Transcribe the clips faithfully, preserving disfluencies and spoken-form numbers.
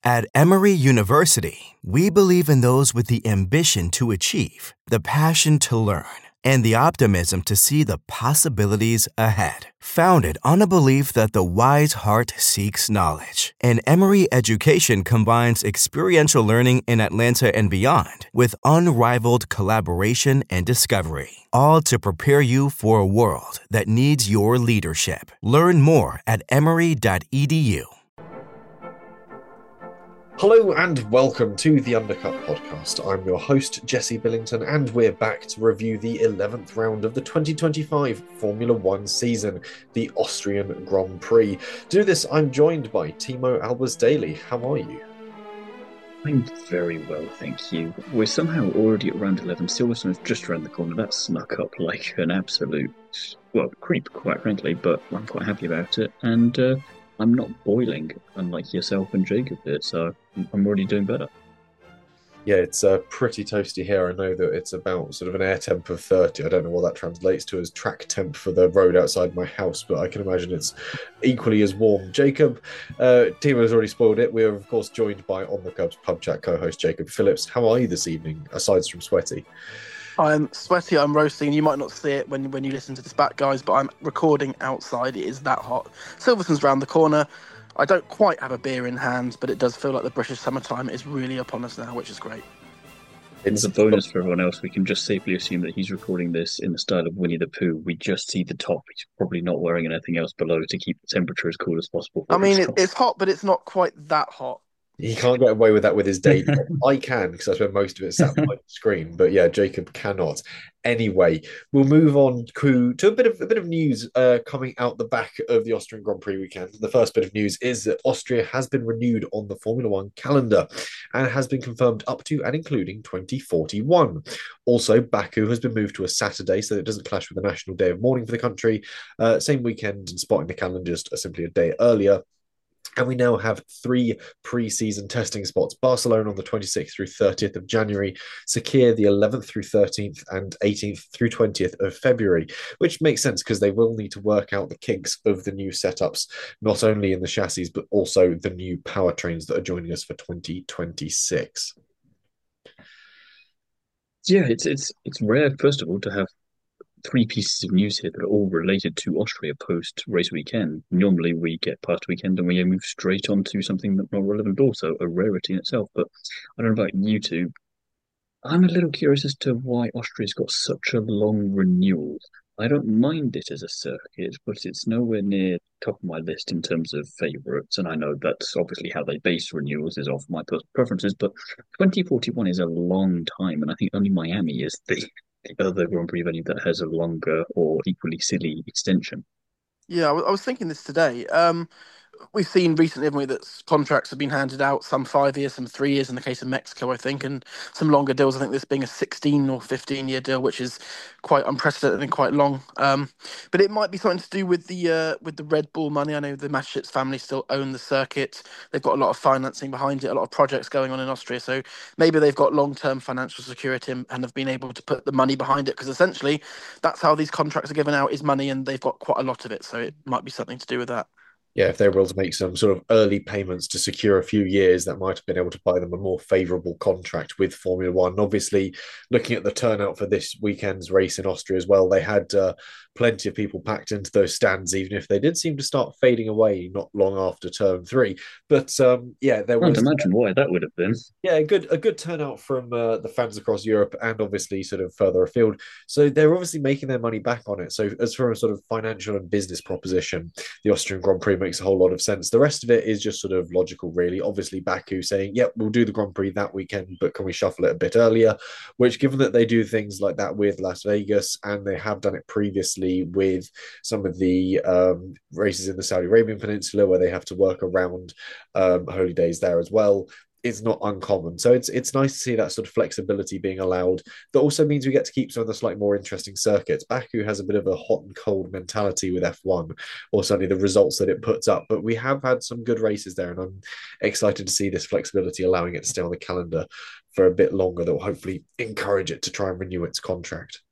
At Emory University, we believe in those with the ambition to achieve, the passion to learn, and the optimism to see the possibilities ahead. Founded on a belief that the wise heart seeks knowledge, and Emory education combines experiential learning in Atlanta and beyond with unrivaled collaboration and discovery, all to prepare you for a world that needs your leadership. Learn more at emory dot e d u. Hello and welcome to the Undercut Podcast. I'm your host, Jesse Billington, and we're back to review the eleventh round of the twenty twenty-five Formula One season, the Austrian Grand Prix. To do this, I'm joined by Timo Albers-Daly. How are you? I'm very well, thank you. We're somehow already at round eleven. Silverstone's just around the corner. That snuck up like an absolute, well, creep, quite frankly, but I'm quite happy about it. And uh, I'm not boiling, unlike yourself and Jacob did, so I'm already doing better. Yeah, it's uh, pretty toasty here. I know that it's about sort of an air temp of thirty. I don't know what that translates to as track temp for the road outside my house, but I can imagine it's equally as warm. Jacob, uh, Timo has already spoiled it. We are, of course, joined by On the Cubs Pub Chat co-host Jacob Phillips. How are you this evening, aside from sweaty? I'm sweaty, I'm roasting. You might not see it when, when you listen to this back, guys, but I'm recording outside. It is that hot. Silverstone's round the corner. I don't quite have a beer in hand, but it does feel like the British summertime is really upon us now, which is great. It's a bonus for everyone else. We can just safely assume that he's recording this in the style of Winnie the Pooh. We just see the top. He's probably not wearing anything else below to keep the temperature as cool as possible. I mean, it, it's hot, but it's not quite that hot. He can't get away with that with his day job. I can, because I spend most of it sat behind the screen. But yeah, Jacob cannot. Anyway, we'll move on to, to a bit of a bit of news uh, coming out the back of the Austrian Grand Prix weekend. The first bit of news is that Austria has been renewed on the Formula One calendar and has been confirmed up to and including twenty forty-one. Also, Baku has been moved to a Saturday so that it doesn't clash with the National Day of Mourning for the country. Uh, same weekend and spotting the calendar just simply a day earlier. And we now have three pre-season testing spots. Barcelona on the twenty-sixth through thirtieth of January, Sakhir the eleventh through thirteenth and eighteenth through twentieth of February, which makes sense because they will need to work out the kinks of the new setups, not only in the chassis, but also the new powertrains that are joining us for twenty twenty-six. Yeah, it's it's it's rare, first of all, to have three pieces of news here that are all related to Austria post race weekend. Normally we get past weekend and we move straight on to something that's not relevant at all, so a rarity in itself. But I don't know about you two. I'm a little curious as to why Austria's got such a long renewal. I don't mind it as a circuit, but it's nowhere near top of my list in terms of favourites. And I know that's obviously how they base renewals is off my personal preferences, but twenty forty-one is a long time, and I think only Miami is the the other Grand Prix venue that has a longer or equally silly extension. Yeah, I, w- I was thinking this today. Um, we've seen recently, haven't we, that contracts have been handed out, some five years, some three years in the case of Mexico, I think, and some longer deals. I think this being a sixteen or fifteen year deal, which is quite unprecedented and quite long. Um, but it might be something to do with the uh, with the Red Bull money. I know the Mateschitz family still own the circuit. They've got a lot of financing behind it, a lot of projects going on in Austria. So maybe they've got long term financial security and, and have been able to put the money behind it because essentially that's how these contracts are given out is money, and they've got quite a lot of it. So it might be something to do with that. Yeah, if they were able to make some sort of early payments to secure a few years, that might have been able to buy them a more favourable contract with Formula One. Obviously, looking at the turnout for this weekend's race in Austria as well, they had uh, plenty of people packed into those stands, even if they did seem to start fading away not long after turn three. But um, yeah, there I can't was imagine why that would have been. yeah, a good a good turnout from uh, the fans across Europe and obviously sort of further afield. So they're obviously making their money back on it. So as for a sort of financial and business proposition, the Austrian Grand Prix makes a whole lot of sense. The rest of it is just sort of logical, really. Obviously, Baku saying, yep, we'll do the Grand Prix that weekend, but can we shuffle it a bit earlier? Which, given that they do things like that with Las Vegas and they have done it previously with some of the um, races in the Saudi Arabian Peninsula where they have to work around um, holy days there as well, it's not uncommon. So it's it's nice to see that sort of flexibility being allowed. That also means we get to keep some of the slightly more interesting circuits. Baku has a bit of a hot and cold mentality with F one, or certainly the results that it puts up. But we have had some good races there, and I'm excited to see this flexibility allowing it to stay on the calendar for a bit longer. That will hopefully encourage it to try and renew its contract.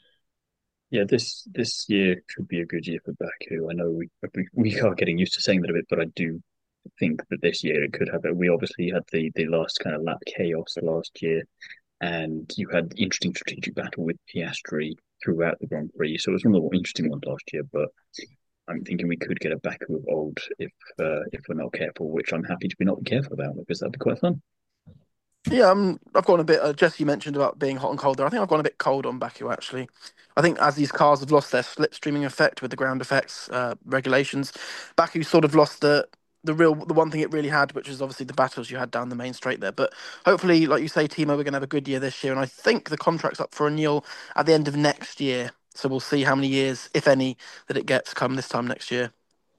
Yeah, this this year could be a good year for Baku. I know we we, we are getting used to saying that a bit, but I do think that this year it could have it. We obviously had the, the last kind of lap chaos last year, and you had the interesting strategic battle with Piastri throughout the Grand Prix. So it was one of the more interesting ones last year, but I'm thinking we could get a Baku of old if uh, if we're not careful, which I'm happy to be not careful about because that'd be quite fun. Yeah, um, I've gone a bit. Uh, Jesse mentioned about being hot and cold there. I think I've gone a bit cold on Baku actually. I think as these cars have lost their slipstreaming effect with the ground effects uh, regulations, Baku sort of lost the the real the one thing it really had, which is obviously the battles you had down the main straight there. But hopefully, like you say, Timo, we're going to have a good year this year, and I think the contract's up for renewal at the end of next year. So we'll see how many years, if any, that it gets come this time next year.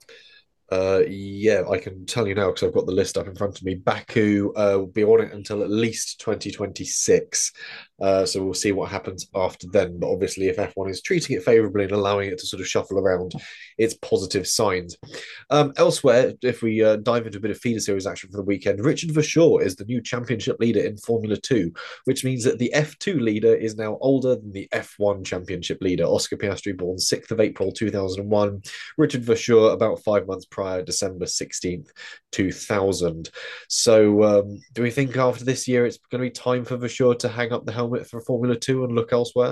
Uh, yeah, I can tell you now because I've got the list up in front of me. Baku uh, will be on it until at least twenty twenty-six. Uh, so we'll see what happens after then. But obviously, if F one is treating it favourably and allowing it to sort of shuffle around, it's positive signs. Um, elsewhere, if we uh, dive into a bit of feeder series action for the weekend, Richard Verschoor is the new championship leader in Formula Two, which means that the F two leader is now older than the F one championship leader. Oscar Piastri, born sixth of April two thousand one. Richard Verschoor, about five months prior, December sixteenth, two thousand. So, um, do we think after this year it's going to be time for Verschoor to hang up the helmet for Formula Two and look elsewhere?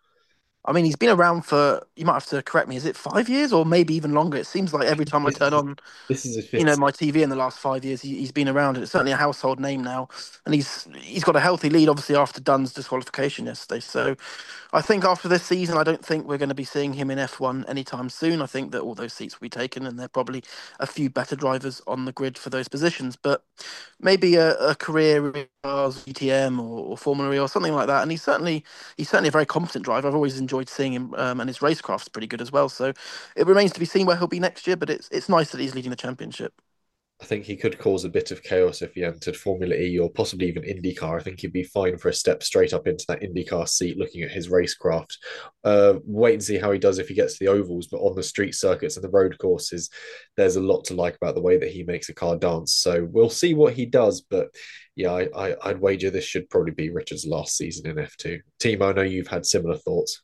I mean, he's been around for, you might have to correct me, is it five years or maybe even longer? It seems like every time I This turn is on, this is a you know, fifth. my T V in the last five years, he, he's been around. And it's certainly a household name now. And he's he's got a healthy lead, obviously, after Dunn's disqualification yesterday. So I think after this season, I don't think we're going to be seeing him in F one anytime soon. I think that all those seats will be taken and there are probably a few better drivers on the grid for those positions. But maybe a, a career in cars, G T M or, or Formula E or something like that. And he's certainly he's certainly a very competent driver. I've always enjoyed seeing him, um, and his racecraft's pretty good as well. So it remains to be seen where he'll be next year. But it's it's nice that he's leading the championship. I think he could cause a bit of chaos if he entered Formula E or possibly even IndyCar. I think he'd be fine for a step straight up into that IndyCar seat looking at his racecraft. Uh, wait and see how he does if he gets to the ovals, but on the street circuits and the road courses, there's a lot to like about the way that he makes a car dance. So we'll see what he does, but yeah, I, I, I'd wager this should probably be Richard's last season in F two. Timo, I know you've had similar thoughts.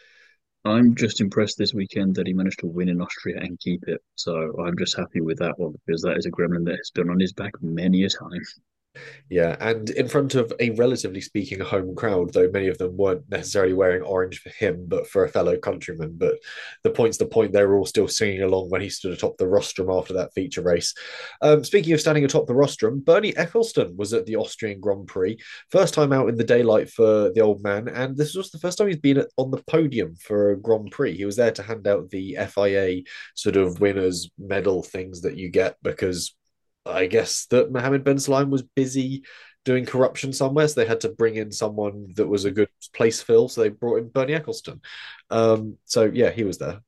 I'm just impressed this weekend that he managed to win in Austria and keep it. So I'm just happy with that one because that is a gremlin that has been on his back many a time. Yeah, and in front of a relatively speaking home crowd, though many of them weren't necessarily wearing orange for him, but for a fellow countryman. But the point's the point, they were all still singing along when he stood atop the rostrum after that feature race. Um, speaking of standing atop the rostrum, Bernie Ecclestone was at the Austrian Grand Prix, first time out in the daylight for the old man, and this was the first time he's been at, on the podium for a Grand Prix. He was there to hand out the F I A sort of winners medal things that you get because I guess that Mohammed Ben Salem was busy doing corruption somewhere, so they had to bring in someone that was a good place fill. So they brought in Bernie Ecclestone. Um, so yeah, he was there.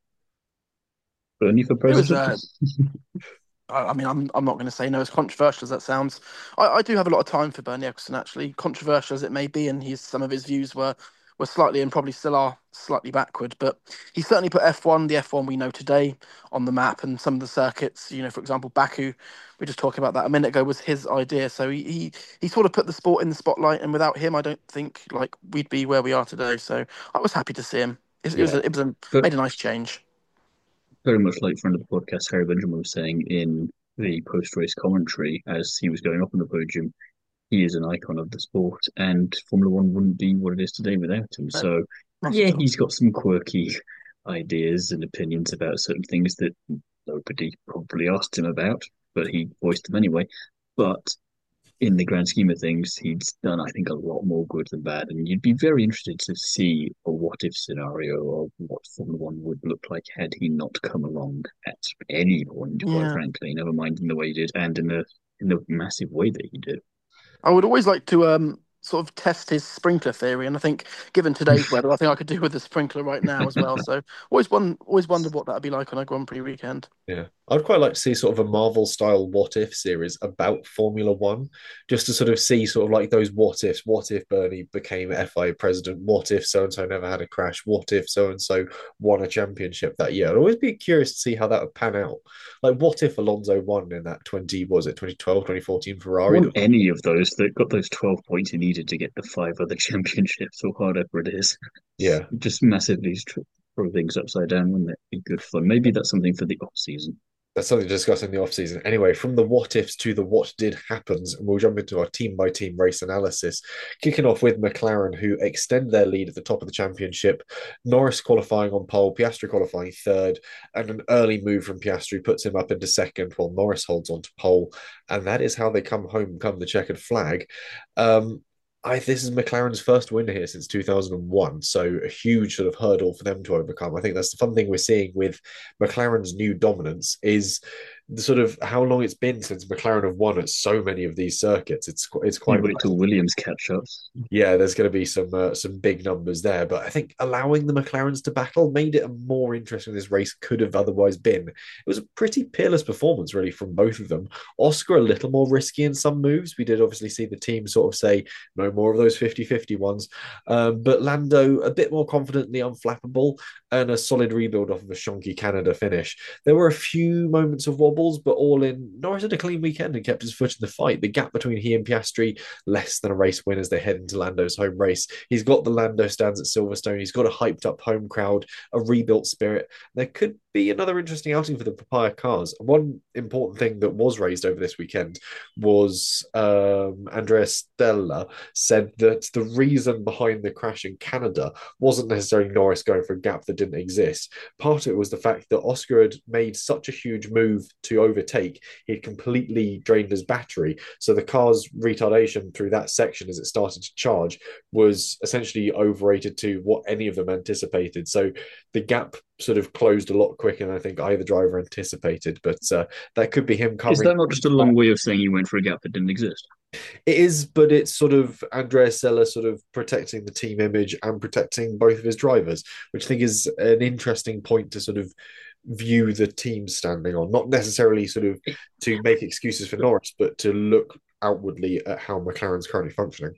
Bernie for It was president. uh, I I mean, I'm I'm not going to say no, as controversial as that sounds. I, I do have a lot of time for Bernie Ecclestone, actually, controversial as it may be, and he's some of his views were were slightly and probably still are slightly backward, but he certainly put F one, the F one we know today, on the map, and some of the circuits. You know, for example, Baku, we were just talking about that a minute ago, was his idea. So he he, he sort of put the sport in the spotlight, and without him, I don't think like we'd be where we are today. So I was happy to see him. It, it was Yeah, a, it was a, But made a nice change. very much like friend of the podcast, Harry Benjamin was saying in the post race commentary as he was going up on the podium, he is an icon of the sport, and Formula One wouldn't be what it is today without him. No, So, not yeah, at all. he's got some quirky ideas and opinions about certain things that nobody probably asked him about, but he voiced them anyway. But in the grand scheme of things, he's done, I think, a lot more good than bad. And you'd be very interested to see a what if scenario of what Formula One would look like had he not come along at any point, quite Yeah. frankly, never mind in the way he did and in the in the massive way that he did. I would always like to um sort of test his sprinkler theory, and I think given today's weather, I think I could do with a sprinkler right now as well. So always one always wondered what that'd be like on a Grand Prix weekend. yeah. I'd quite like to see sort of a Marvel style what if series about Formula One, just to sort of see sort of like those what ifs. What if Bernie became F I A president? What if so and so never had a crash? What if so and so won a championship that year? I'd always be curious to see how that would pan out. Like, what if Alonso won in that twenty, what was it twenty twelve, twenty fourteen Ferrari? Won any of those that got those twelve points he needed to get the five other championships or whatever it is. Yeah. Just massively throw things upside down, wouldn't it? Be good fun. Maybe that's something for the off season. That's something to discuss in the off season. Anyway, from the what ifs to the what did happens, and we'll jump into our team by team race analysis. Kicking off with McLaren, who extend their lead at the top of the championship. Norris qualifying on pole, Piastri qualifying third, and an early move from Piastri puts him up into second, while Norris holds on to pole, and that is how they come home, come the checkered flag. Um, I, this is McLaren's first win here since two thousand one, so a huge sort of hurdle for them to overcome. I think that's the fun thing we're seeing with McLaren's new dominance is the sort of how long it's been since McLaren have won at so many of these circuits. It's it's You quite wait till Williams catch up. yeah, there's going to be some uh, some big numbers there, but I think allowing the McLarens to battle made it a more interesting this race could have otherwise been. It was a pretty peerless performance, really, from both of them. Oscar a little more risky in some moves. We did obviously see the team sort of say no more of those fifty-fifty ones, um, but Lando a bit more confidently unflappable and a solid rebuild off of a shonky Canada finish. There were a few moments of wobbles, but all in, Norris had a clean weekend and kept his foot in the fight. The gap between he and Piastri less than a race win as they head into Lando's home race. He's got the Lando stands at Silverstone. He's got a hyped up home crowd, a rebuilt spirit. There could be another interesting outing for the Papaya cars. One important thing that was raised over this weekend was um, Andrea Stella said that the reason behind the crash in Canada wasn't necessarily Norris going for a gap that didn't exist. Part of it was the fact that Oscar had made such a huge move to overtake, he had completely drained his battery. So the car's retardation through that section as it started to charge was essentially overrated to what any of them anticipated. So the gap sort of closed a lot quicker than I think either driver anticipated. But uh, that could be him covering. Is that not just a long way of saying he went for a gap that didn't exist? It is, but it's sort of Andrea Sella sort of protecting the team image and protecting both of his drivers, which I think is an interesting point to sort of view the team standing on. Not necessarily sort of to make excuses for Norris, but to look outwardly at how McLaren's currently functioning.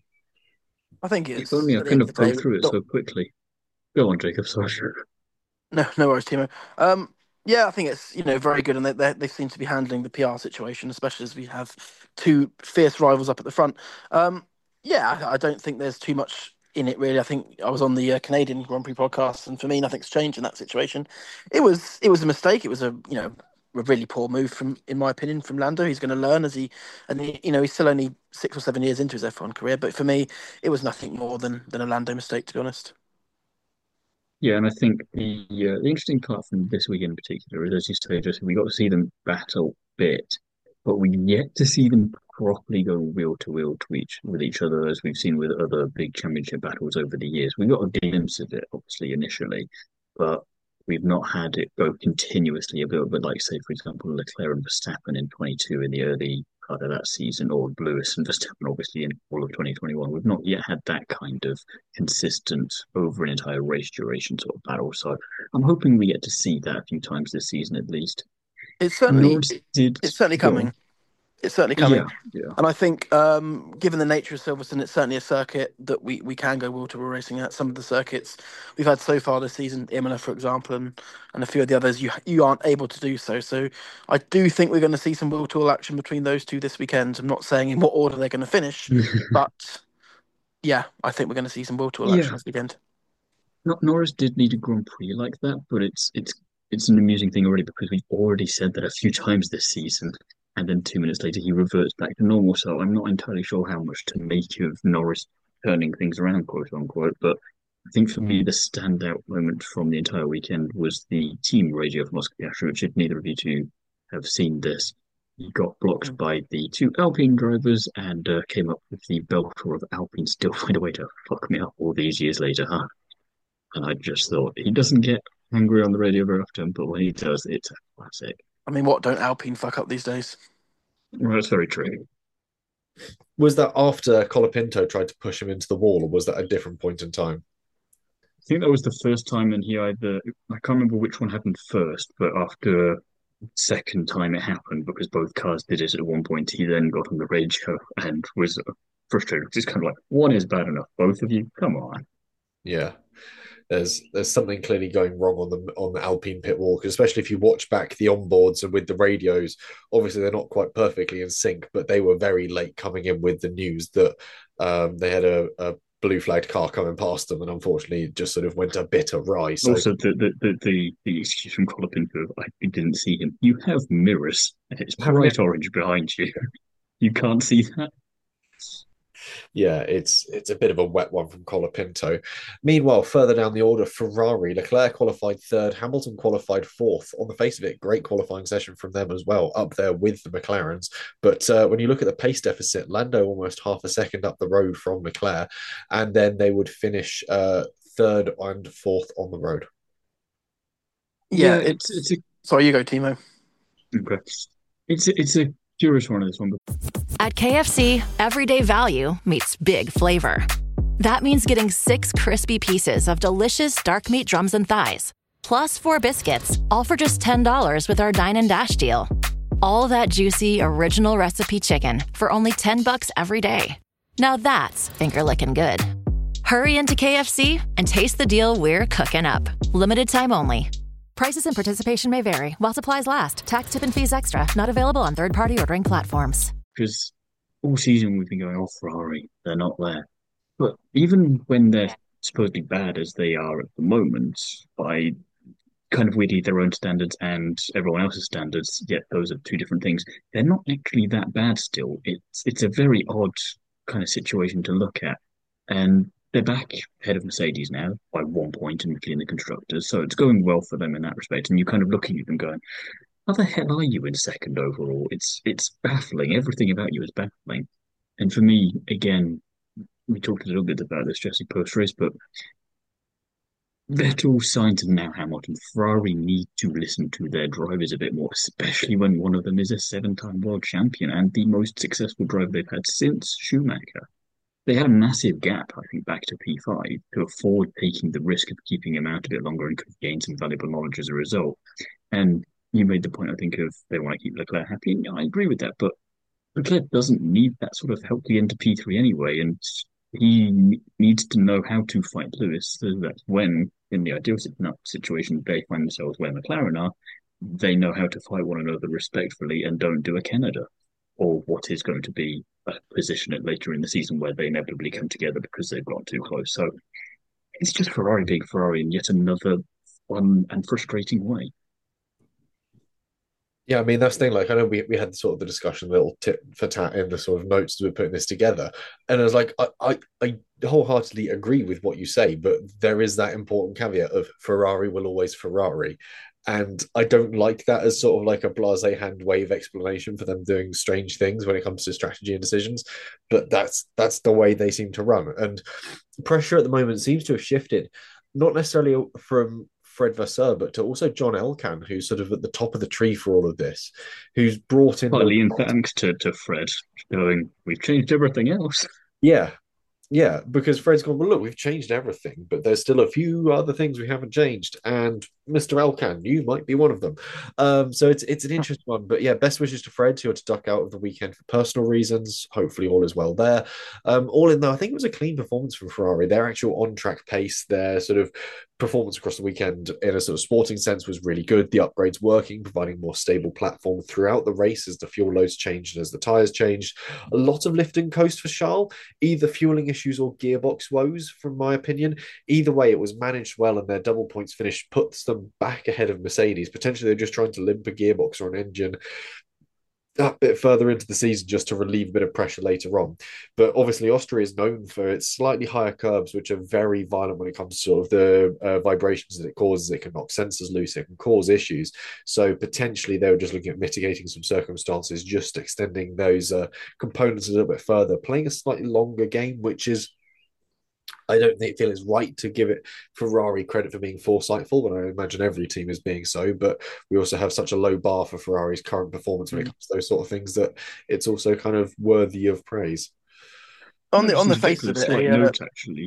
I think it's. If only I at the couldn't end of have the day, gone through it not- so quickly. Go on, Jacob. Sorry. No, no worries, Timo. Um, yeah, I think it's you know very good, and they they they seem to be handling the P R situation, especially as we have two fierce rivals up at the front. Um, yeah, I, I don't think there's too much in it really. I think I was on the uh, Canadian Grand Prix podcast, and for me, nothing's changed in that situation. It was it was a mistake. It was a you know a really poor move from, in my opinion, from Lando. He's going to learn as he, and he, you know he's still only six or seven years into his F one career. But for me, it was nothing more than than a Lando mistake, to be honest. Yeah, and I think the uh, the interesting part from this week in particular is, as you say, just we got to see them battle a bit, but we yet to see them properly go wheel to wheel to each with each other, as we've seen with other big championship battles over the years. We got a glimpse of it, obviously, initially, but we've not had it go continuously a bit. But like, say, for example, Leclerc and Verstappen in twenty-two in the early part of that season, or Lewis and Verstappen, obviously, in all of twenty twenty-one. We've not yet had that kind of consistent over an entire race duration sort of battle. So I'm hoping we get to see that a few times this season at least. It's certainly Norris did it's certainly go coming. on. It's certainly coming. Yeah, yeah. And I think, um, given the nature of Silverstone, it's certainly a circuit that we, we can go wheel to wheel racing at. Some of the circuits we've had so far this season, Imola, for example, and, and a few of the others, you you aren't able to do so. So I do think we're going to see some wheel to wheel action between those two this weekend. I'm not saying in what order they're going to finish, but yeah, I think we're going to see some wheel to wheel action Yeah. this weekend. Not Norris did need a Grand Prix like that, but it's it's it's an amusing thing already because we've already said that a few times this season, and then two minutes later he reverts back to normal. So I'm not entirely sure how much to make of Norris turning things around, quote unquote. But I think for me the standout moment from the entire weekend was the team radio from Oscar Piastri, which if neither of you two have seen this. He got blocked by the two Alpine drivers and uh, came up with the belter of Alpine still find a way to fuck me up all these years later, huh? And I just thought he doesn't get angry on the radio very often, but when he does, it's a classic. I mean, what don't Alpine fuck up these days? Well, that's very true. Was that after Colapinto tried to push him into the wall, or was that a different point in time? I think that was the first time, and he either I can't remember which one happened first, but after second time it happened because both cars did it at one point. He then got on the radio and was frustrated. Just kind of like, one is bad enough, both of you, come on. Yeah. There's there's something clearly going wrong on the on the Alpine pit wall, especially if you watch back the onboards and with the radios. Obviously, they're not quite perfectly in sync, but they were very late coming in with the news that um, they had a, a blue flagged car coming past them, and unfortunately just sort of went a bit awry. So Also, the the the the, the excuse from Colopinto, I didn't see him. You have mirrors, and it's bright orange behind you. You can't see that. yeah, it's it's a bit of a wet one from Colapinto. Meanwhile, further down the order, Ferrari, Leclerc qualified third, Hamilton qualified fourth. On the face of it, great qualifying session from them as well, up there with the McLarens. But uh, when you look at the pace deficit, Lando almost half a second up the road from Leclerc, and then they would finish uh, third and fourth on the road. Yeah, Yeah, it's it's it's a sorry, you go, Timo. okay. It's a, it's a curious one of this one. At K F C, everyday value meets big flavor. That means getting six crispy pieces of delicious dark meat drums and thighs, plus four biscuits, all for just ten dollars with our Dine and Dash deal. All that juicy, original recipe chicken for only ten bucks every day. Now that's finger-licking good. Hurry into K F C and taste the deal we're cooking up. Limited time only. Prices and participation may vary while supplies last. Tax, tip, and fees extra. Not available on third-party ordering platforms. Because all season we've been going, oh, Ferrari, they're not there. But even when they're supposedly bad as they are at the moment, by kind of weirdly their own standards and everyone else's standards, yet those are two different things, they're not actually that bad still. It's it's a very odd kind of situation to look at. And they're back ahead of Mercedes now by one point in between the constructors. So it's going well for them in that respect. And you're kind of looking at them going, how the hell are you in second overall? It's it's baffling. Everything about you is baffling. And for me, again, we talked a little bit about this Jesse post race, but Vettel, Sainz, and now Hamilton, Ferrari need to listen to their drivers a bit more, especially when one of them is a seven-time world champion and the most successful driver they've had since Schumacher. They had a massive gap, I think, back to P five to afford taking the risk of keeping him out a bit longer and could have gained some valuable knowledge as a result. And you made the point, I think, of they want to keep Leclerc happy. And I agree with that, but Leclerc doesn't need that sort of help to get into P three anyway, and he needs to know how to fight Lewis. So that's when, in the ideal situation, they find themselves where McLaren are, they know how to fight one another respectfully and don't do a Canada or what is going to be a position at later in the season where they inevitably come together because they've got too close. So it's just Ferrari being Ferrari in yet another fun and frustrating way. Yeah, I mean that's the thing. Like I know we, we had sort of the discussion, little tip for tat in the sort of notes as we we're putting this together, and I was like, I, I I wholeheartedly agree with what you say, but there is that important caveat of Ferrari will always Ferrari, and I don't like that as sort of like a blasé hand wave explanation for them doing strange things when it comes to strategy and decisions, but that's that's the way they seem to run, and pressure at the moment seems to have shifted, not necessarily from Fred Vasseur, but to also John Elkann, who's sort of at the top of the tree for all of this, who's brought in. Partly in thanks to, to Fred, going, we've changed everything else. Yeah, yeah, because Fred's gone, well, look, we've changed everything, but there's still a few other things we haven't changed. And Mister Elkann, you might be one of them. Um, so it's it's an interesting one. But yeah, best wishes to Fred, who had to duck out of the weekend for personal reasons. Hopefully all is well there. Um, all in though, I think it was a clean performance from Ferrari. Their actual on-track pace, their sort of performance across the weekend in a sort of sporting sense was really good. The upgrades working, providing more stable platform throughout the race as the fuel loads changed and as the tyres changed. A lot of lift and coast for Charles, either fueling issues or gearbox woes, from my opinion. Either way, it was managed well, and their double points finish puts them back ahead of Mercedes. Potentially, they're just trying to limp a gearbox or an engine that bit further into the season just to relieve a bit of pressure later on. But obviously, Austria is known for its slightly higher curbs, which are very violent when it comes to sort of the uh, vibrations that it causes. It can knock sensors loose, it can cause issues. So potentially, they were just looking at mitigating some circumstances, just extending those uh, components a little bit further, playing a slightly longer game, which is I don't think, feel it's right to give it Ferrari credit for being foresightful, when I imagine every team is being so. But we also have such a low bar for Ferrari's current performance when it comes to those sort of things that it's also kind of worthy of praise. On the on the face of it, slight uh, note actually.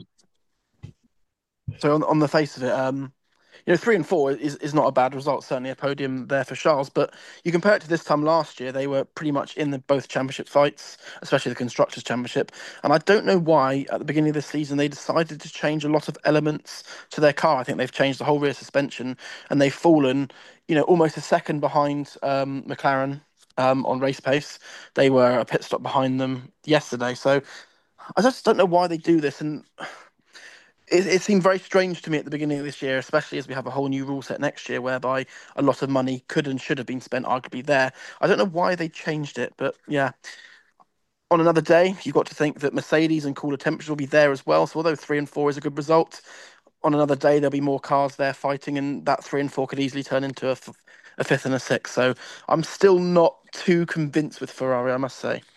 So on on the face of it, um, you know, three and four is, is not a bad result. Certainly a podium there for Charles. But you compare it to this time last year, they were pretty much in the both championship fights, especially the Constructors' Championship. And I don't know why at the beginning of this season they decided to change a lot of elements to their car. I think they've changed the whole rear suspension, and they've fallen, you know, almost a second behind um, McLaren um, on race pace. They were a pit stop behind them yesterday. So I just don't know why they do this, and it, it seemed very strange to me at the beginning of this year, especially as we have a whole new rule set next year, whereby a lot of money could and should have been spent arguably there. I don't know why they changed it, but yeah. On another day, you've got to think that Mercedes and cooler temperatures will be there as well. So although three and four is a good result, on another day there'll be more cars there fighting, and that three and four could easily turn into a, f- a fifth and a sixth. So I'm still not too convinced with Ferrari, I must say.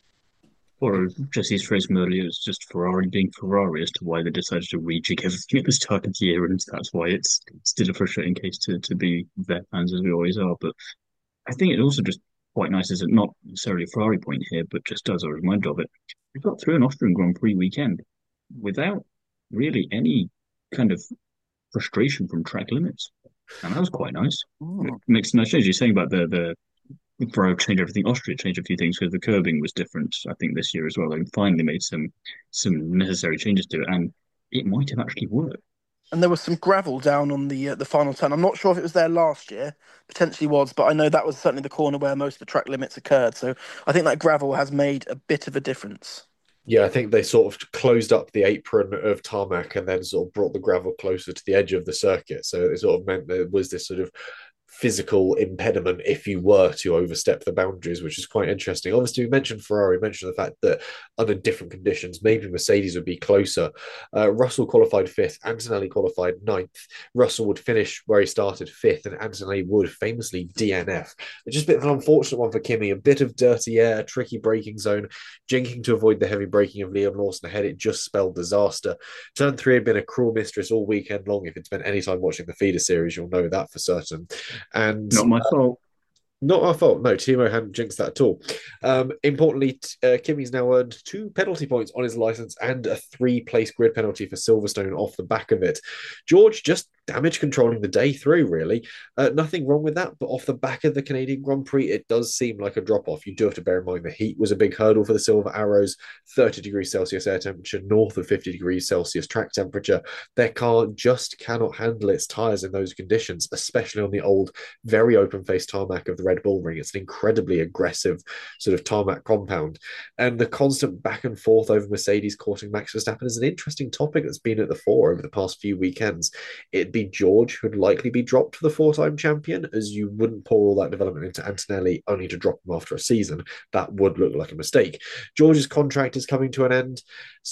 Or Jesse's phrase from earlier, it's just Ferrari being Ferrari as to why they decided to rejig everything at the start of the year, and that's why it's still a frustrating case to, to be their fans as we always are. But I think it also just quite nice, is it not necessarily a Ferrari point here, but just as a reminder of it, we got through an Austrian Grand Prix weekend without really any kind of frustration from track limits. And that was quite nice. It Mm. makes no change. You're saying about the the Ferrari changed everything. Austria changed a few things because the curbing was different, I think, this year as well. They finally made some some necessary changes to it, and it might have actually worked. And there was some gravel down on the uh, the final turn. I'm not sure if it was there last year, potentially was, but I know that was certainly the corner where most of the track limits occurred. So I think that gravel has made a bit of a difference. Yeah, I think they sort of closed up the apron of tarmac and then sort of brought the gravel closer to the edge of the circuit. So it sort of meant there was this sort of physical impediment if you were to overstep the boundaries, which is quite interesting. Obviously, we mentioned Ferrari, mentioned the fact that under different conditions, maybe Mercedes would be closer. Uh, Russell qualified fifth, Antonelli qualified ninth. Russell would finish where he started fifth, and Antonelli would famously D N F. It's just a bit of an unfortunate one for Kimi, a bit of dirty air, tricky braking zone, jinking to avoid the heavy braking of Liam Lawson ahead. It just spelled disaster. Turn three had been a cruel mistress all weekend long. If it's spent any time watching the feeder series, you'll know that for certain. And Not my fault. not our fault. No, Timo hadn't jinxed that at all. Um, importantly, uh, Kimi's now earned two penalty points on his license and a three-place grid penalty for Silverstone off the back of it. George just damage controlling the day through, really. Uh, nothing wrong with that, but off the back of the Canadian Grand Prix, it does seem like a drop-off. You do have to bear in mind the heat was a big hurdle for the Silver Arrows, thirty degrees Celsius air temperature, north of fifty degrees Celsius track temperature. Their car just cannot handle its tyres in those conditions, especially on the old, very open-faced tarmac of the Red Bull Ring. It's an incredibly aggressive sort of tarmac compound. And the constant back and forth over Mercedes courting Max Verstappen is an interesting topic that's been at the fore over the past few weekends. It'd be George who'd likely be dropped for the four-time champion, as you wouldn't pour all that development into Antonelli only to drop him after a season. That would look like a mistake. George's contract is coming to an end,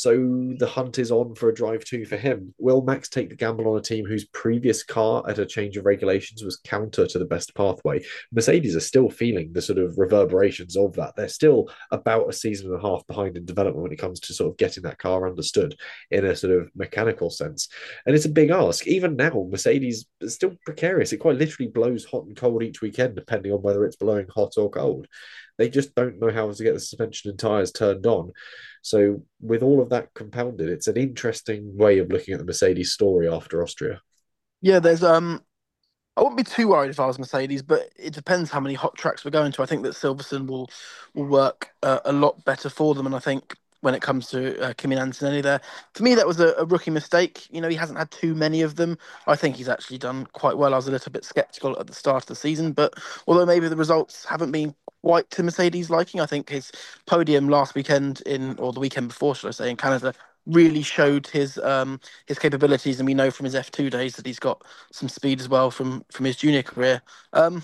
so the hunt is on for a drive two for him. Will Max take the gamble on a team whose previous car at a change of regulations was counter to the best pathway? Mercedes are still feeling the sort of reverberations of that. They're still about a season and a half behind in development when it comes to sort of getting that car understood in a sort of mechanical sense. And it's a big ask. Even now, Mercedes is still precarious. It quite literally blows hot and cold each weekend, depending on whether it's blowing hot or cold. They just don't know how to get the suspension and tyres turned on. So, with all of that compounded, it's an interesting way of looking at the Mercedes story after Austria. Yeah, there's um I wouldn't be too worried if I was Mercedes, but it depends how many hot tracks we're going to. I think that Silverstone will will work uh, a lot better for them, and I think when it comes to uh, Kimi Antonelli there, for me that was a, a rookie mistake. You know, he hasn't had too many of them. I think he's actually done quite well. I was a little bit skeptical at the start of the season, but although maybe the results haven't been quite to Mercedes' liking, I think his podium last weekend in, or the weekend before, should I say, in Canada, really showed his um his capabilities, and we know from his F two days that he's got some speed as well from from his junior career. Um,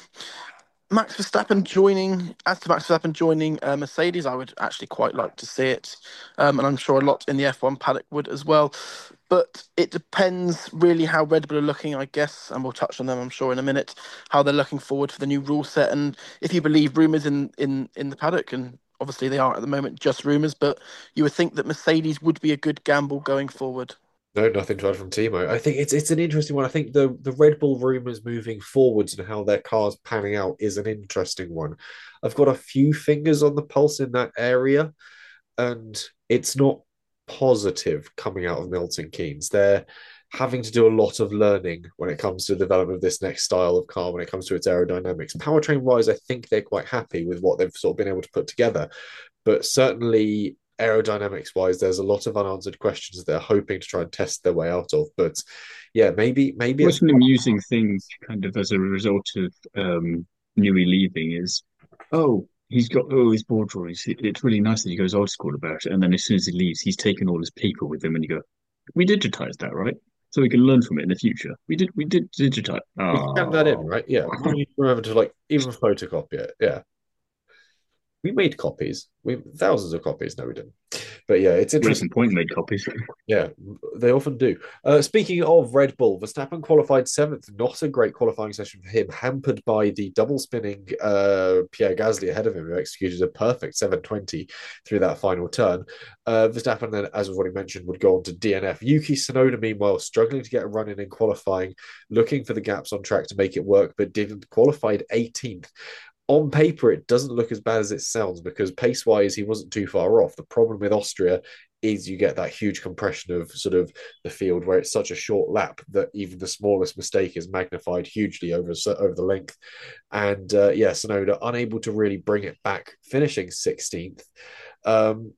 Max Verstappen joining, as to Max Verstappen joining uh, Mercedes, I would actually quite like to see it, um, and I'm sure a lot in the F one paddock would as well. But it depends really how Red Bull are looking, I guess, and we'll touch on them, I'm sure, in a minute, how they're looking forward for the new rule set, and if you believe rumours in in in the paddock, and obviously they are at the moment just rumours, but you would think that Mercedes would be a good gamble going forward. No, nothing to add from Timo. I think it's it's an interesting one. I think the the Red Bull rumors moving forwards and how their cars panning out is an interesting one. I've got a few fingers on the pulse in that area, and it's not positive coming out of Milton Keynes. They're having to do a lot of learning when it comes to the development of this next style of car, when it comes to its aerodynamics. Powertrain wise, I think they're quite happy with what they've sort of been able to put together, but certainly aerodynamics wise, there's a lot of unanswered questions they're hoping to try and test their way out of. But yeah, maybe maybe What's it's an amusing thing, kind of as a result of um, Newey leaving, is oh, he's got all his board drawings. It, it's really nice that he goes old school about it. And then as soon as he leaves, he's taken all his paper with him, and you go, "We digitized that, right? So we can learn from it in the future. We did, we did digitize." We scanned that in, Oh, right? Yeah. We don't need to remember to like even photocopy it. Yeah. We made copies. We thousands of copies. No, we didn't. But yeah, it's interesting. Racing Point made copies. Yeah, they often do. Uh, speaking of Red Bull, Verstappen qualified seventh. Not a great qualifying session for him, hampered by the double spinning uh, Pierre Gasly ahead of him, who executed a perfect seven twenty through that final turn. Uh, Verstappen then, as we've already mentioned, would go on to D N F. Yuki Tsunoda, meanwhile, struggling to get a run in in qualifying, looking for the gaps on track to make it work, but didn't. Qualified eighteenth. On paper, it doesn't look as bad as it sounds because pace wise, he wasn't too far off. The problem with Austria is you get that huge compression of sort of the field where it's such a short lap that even the smallest mistake is magnified hugely over over the length. And uh, yeah, Sonoda unable to really bring it back, finishing sixteenth. Um,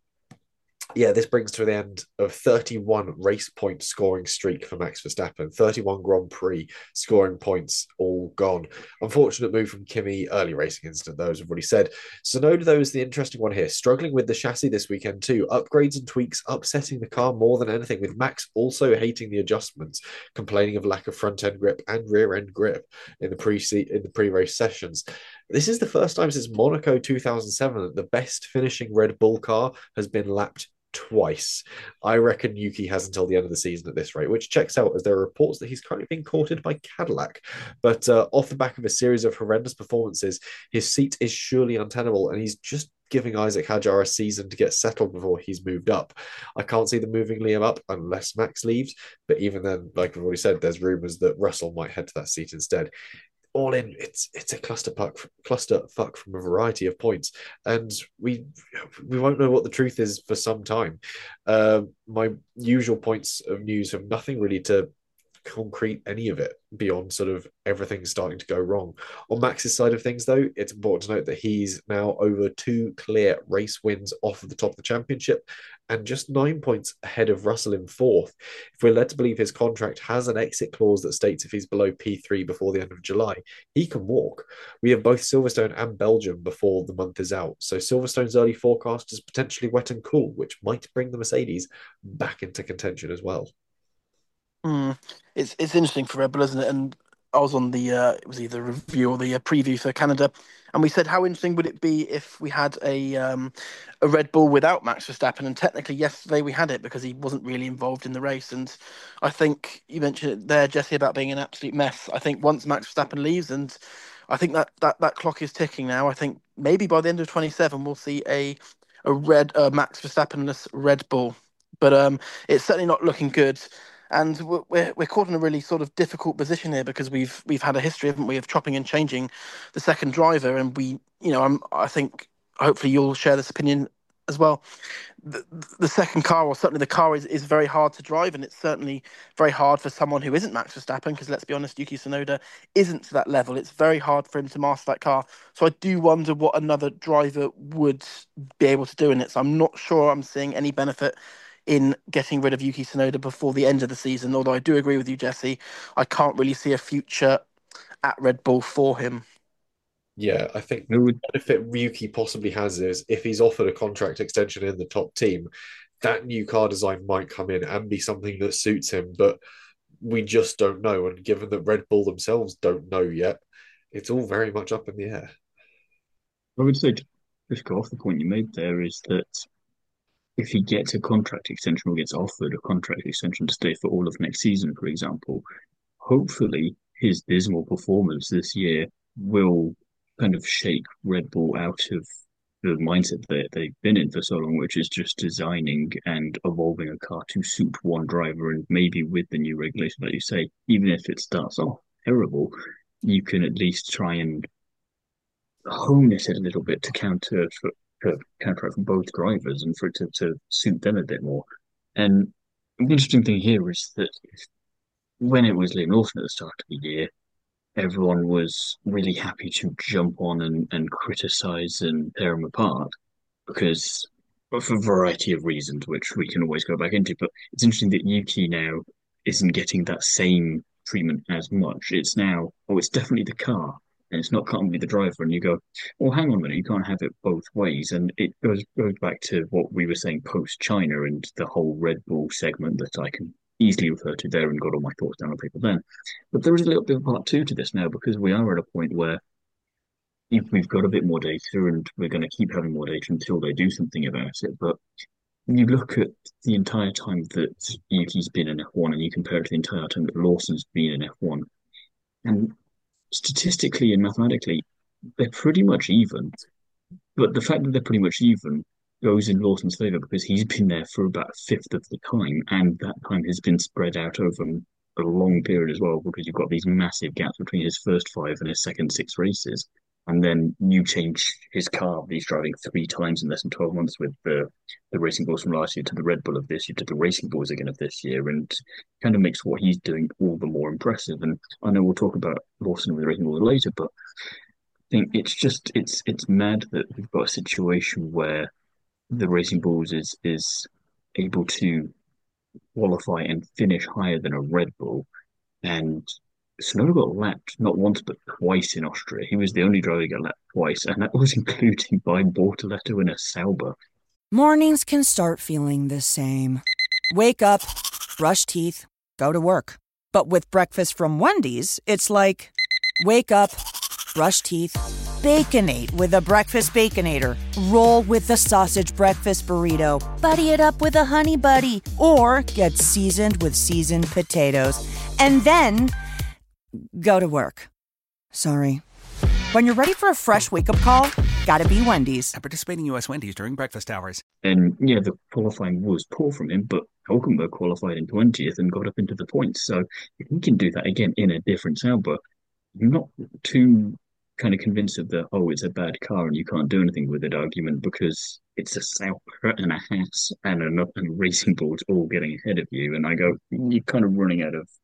yeah, this brings to the end of thirty-one race point scoring streak for Max Verstappen. thirty-one Grand Prix scoring points all gone. Unfortunate move from Kimi, early racing incident, though, as I've already said. Sonoda, though, is the interesting one here. Struggling with the chassis this weekend, too. Upgrades and tweaks upsetting the car more than anything, with Max also hating the adjustments, complaining of lack of front end grip and rear end grip in the pre in the pre-race sessions. This is the first time since Monaco two thousand seven that the best finishing Red Bull car has been lapped twice. I reckon Yuki has until the end of the season at this rate, which checks out as there are reports that he's currently being courted by Cadillac. But uh, off the back of a series of horrendous performances, his seat is surely untenable, and he's just giving Isaac Hadjar a season to get settled before he's moved up. I can't see them moving Liam up unless Max leaves, but even then, like we've already said, there's rumours that Russell might head to that seat instead. All in, it's it's a cluster fuck, cluster fuck from a variety of points, and we we won't know what the truth is for some time. Uh, my usual points of news have nothing really to concrete any of it beyond sort of everything starting to go wrong. On Max's side of things, though, it's important to note that he's now over two clear race wins off of the top of the championship and just nine points ahead of Russell in fourth. If we're led to believe his contract has an exit clause that states if he's below P three before the end of July, he can walk. We have both Silverstone and Belgium before the month is out. So Silverstone's early forecast is potentially wet and cool, which might bring the Mercedes back into contention as well. Mm. It's it's interesting for Red Bull, isn't it? And I was on the uh, it was either review or the uh, preview for Canada, and we said how interesting would it be if we had a um, a Red Bull without Max Verstappen? And technically, yesterday we had it because he wasn't really involved in the race. And I think you mentioned it there, Jesse, about being an absolute mess. I think once Max Verstappen leaves, and I think that that, that clock is ticking now. I think maybe by the end of twenty-seven we'll see a a red uh, Max Verstappenless Red Bull, but um, it's certainly not looking good. And we're we're caught in a really sort of difficult position here because we've we've had a history, haven't we, of chopping and changing the second driver, and we, you know, I'm I think hopefully you'll share this opinion as well. The, the second car, or certainly the car, is, is very hard to drive, and it's certainly very hard for someone who isn't Max Verstappen, because let's be honest, Yuki Tsunoda isn't to that level. It's very hard for him to master that car. So I do wonder what another driver would be able to do in it. So I'm not sure I'm seeing any benefit in getting rid of Yuki Tsunoda before the end of the season. Although I do agree with you, Jesse, I can't really see a future at Red Bull for him. Yeah, I think Who the would benefit Ryuki possibly has is if he's offered a contract extension in the top team, that new car design might come in and be something that suits him, but we just don't know. And given that Red Bull themselves don't know yet, it's all very much up in the air. I would say to just go off the point you made there is that if he gets a contract extension or gets offered a contract extension to stay for all of next season, for example, hopefully his dismal performance this year will kind of shake Red Bull out of the mindset that they've been in for so long, which is just designing and evolving a car to suit one driver. And maybe with the new regulation, like you say, even if it starts off terrible, you can at least try and hone it a little bit to counter for, to counteract for both drivers and for it to, to suit them a bit more. And the interesting thing here is that when it was Liam Lawson at the start of the year, everyone was really happy to jump on and, and criticize and tear him apart because for a variety of reasons, which we can always go back into. But it's interesting that Yuki now isn't getting that same treatment as much. It's now, oh, it's definitely the car. and it's not can't be the driver, and you go, well, hang on a minute, you can't have it both ways. And it goes goes back to what we were saying post China and the whole Red Bull segment that I can easily refer to there and got all my thoughts down on paper then. But there is a little bit of part two to this now because we are at a point where if we've got a bit more data and we're going to keep having more data until they do something about it. But when you look at the entire time that Yuki's been in F one and you compare it to the entire time that Lawson's been in F one, and statistically and mathematically, they're pretty much even. But the fact that they're pretty much even goes in Lawson's favour because he's been there for about a fifth of the time, and that time has been spread out over a long period as well because you've got these massive gaps between his first five and his second six races. And then you change his car. He's driving three times in less than twelve months with the, the Racing Bulls from last year to the Red Bull of this year to the Racing Bulls again of this year. And kind of makes what he's doing all the more impressive. And I know we'll talk about Lawson with the Racing Bulls later, but I think it's just, it's it's mad that we've got a situation where the Racing Bulls is, is able to qualify and finish higher than a Red Bull. And Tsunoda got lapped not once but twice in Austria. He was the only driver to get lapped twice, and that was including by Bortoletto in a Sauber. Mornings can start feeling the same. Wake up, brush teeth, go to work. But with breakfast from Wendy's, it's like, wake up, brush teeth, Baconate with a breakfast Baconator. Roll with the sausage breakfast burrito. Buddy it up with a honey buddy. Or get seasoned with seasoned potatoes. And then go to work. Sorry. When you're ready for a fresh wake-up call, gotta be Wendy's. At participating U S Wendy's during breakfast hours. And yeah, the qualifying was poor from him, but Hulkenberg qualified in twentieth and got up into the points. So if he can do that again in a different Sauber, I'm not too kind of convinced of the, oh, it's a bad car and you can't do anything with it argument because it's a Sauber and a Haas and a, and a Racing Bulls all getting ahead of you. And I go, you're kind of running out of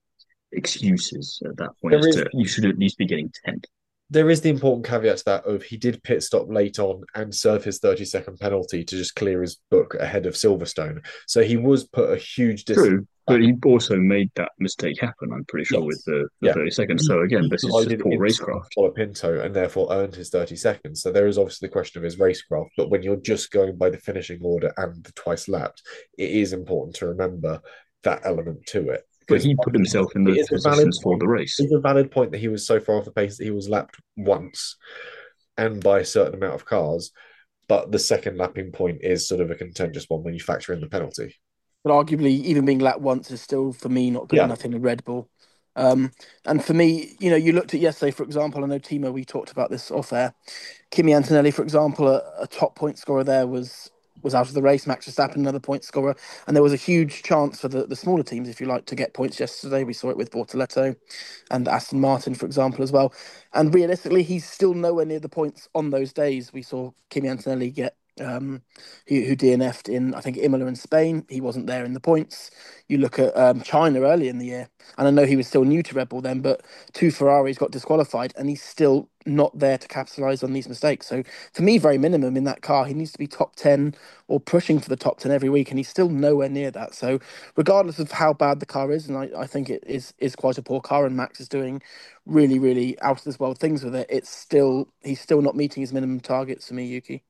excuses at that point. As to, you should at least be getting tenth. There is the important caveat to that of he did pit stop late on and serve his thirty second penalty to just clear his book ahead of Silverstone. So he was put a huge distance. True, but he also made that mistake happen, I'm pretty sure, yes. with the, the yeah. thirty seconds. So again, this is just poor racecraft. Pinto and therefore earned his thirty seconds. So there is obviously the question of his racecraft. But when you're just going by the finishing order and the twice lapped, it is important to remember that element to it. But he put himself in the positions for the race. It's a valid point that he was so far off the pace that he was lapped once and by a certain amount of cars. But the second lapping point is sort of a contentious one when you factor in the penalty. But arguably, even being lapped once is still, for me, not good yeah. enough in a Red Bull. Um, and for me, you know, you looked at yesterday, for example, I know, Timo, we talked about this off air. Kimi Antonelli, for example, a, a top point scorer there was... was out of the race. Max Verstappen, another point scorer. And there was a huge chance for the, the smaller teams, if you like, to get points yesterday. We saw it with Bortoletto and Aston Martin, for example, as well. And realistically, he's still nowhere near the points on those days. We saw Kimi Antonelli get, um, who, who D N F'd in, I think, Imola in Spain. He wasn't there in the points. You look at um, China early in the year, and I know he was still new to Red Bull then, but two Ferraris got disqualified, and he's still not there to capitalise on these mistakes. So for me, very minimum in that car, he needs to be top ten or pushing for the top ten every week, and he's still nowhere near that. So regardless of how bad the car is, and I, I think it is is quite a poor car, and Max is doing really, really out of this world things with it, it's still he's still not meeting his minimum targets for me, Yuki.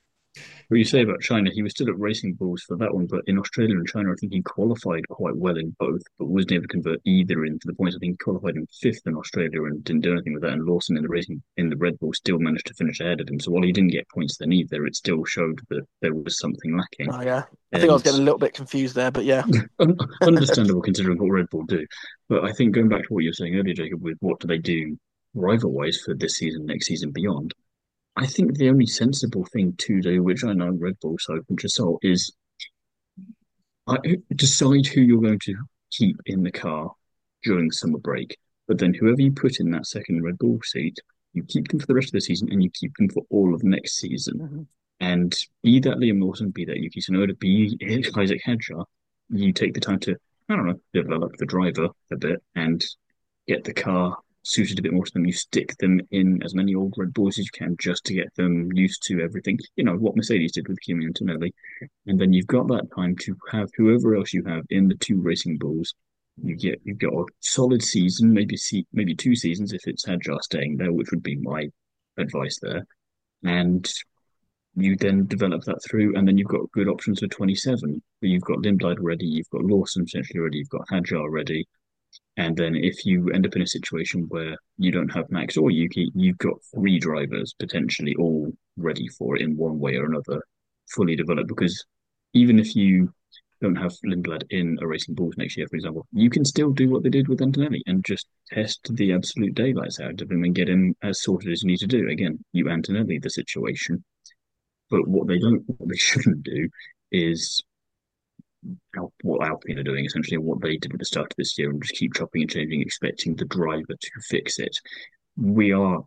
What you say about China, he was still at Racing Bulls for that one, but in Australia and China, I think he qualified quite well in both, but wasn't able to convert either into the points. I think he qualified in fifth in Australia and didn't do anything with that. And Lawson in the racing in the Red Bull still managed to finish ahead of him. So while he didn't get points then either, it still showed that there was something lacking. Oh yeah, I think and, I was getting a little bit confused there, but yeah, understandable considering what Red Bull do. But I think going back to what you were saying earlier, Jacob, with what do they do rival-wise for this season, next season, beyond? I think the only sensible thing to do, which I know Red Bull so open to salt, is I, decide who you're going to keep in the car during the summer break. But then whoever you put in that second Red Bull seat, you keep them for the rest of the season and you keep them for all of next season. Mm-hmm. And be that Liam Lawson, be that Yuki Tsunoda, be Isaac Hadjar, you take the time to, I don't know, develop the driver a bit and get the car suited a bit more to them. You stick them in as many old Red Bulls as you can just to get them used to everything. You know, what Mercedes did with Kimi Antonelli. And then you've got that time to have whoever else you have in the two Racing Bulls You get you've got a solid season, maybe see maybe two seasons if it's Hadjar staying there, which would be my advice there. And you then develop that through, and then you've got good options for twenty-seven. You've got Lindblad ready, you've got Lawson potentially ready, you've got Hadjar ready. And then if you end up in a situation where you don't have Max or Yuki, you've got three drivers potentially all ready for it in one way or another, fully developed. Because even if you don't have Lindblad in a Racing Bulls next year, for example, you can still do what they did with Antonelli and just test the absolute daylights out of him and get him as sorted as you need to do. Again, you Antonelli the situation. But what they don't, what they shouldn't do is what Alpine are doing, essentially what they did at the start of this year, and just keep chopping and changing, expecting the driver to fix it. We are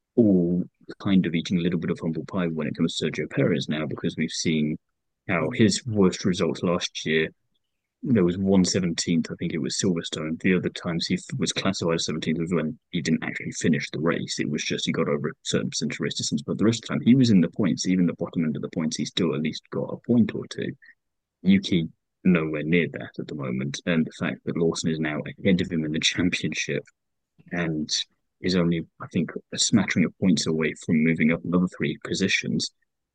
all kind of eating a little bit of humble pie when it comes to Sergio Perez now, because we've seen how his worst result last year, there was one seventeenth, I think it was Silverstone. The other times he was classified as seventeenth was when he didn't actually finish the race. It was just he got over a certain percentage of race distance, but the rest of the time he was in the points, even the bottom end of the points, he still at least got a point or two. Yuki nowhere near that at the moment, and the fact that Lawson is now ahead of him in the championship and is only, I think, a smattering of points away from moving up another three positions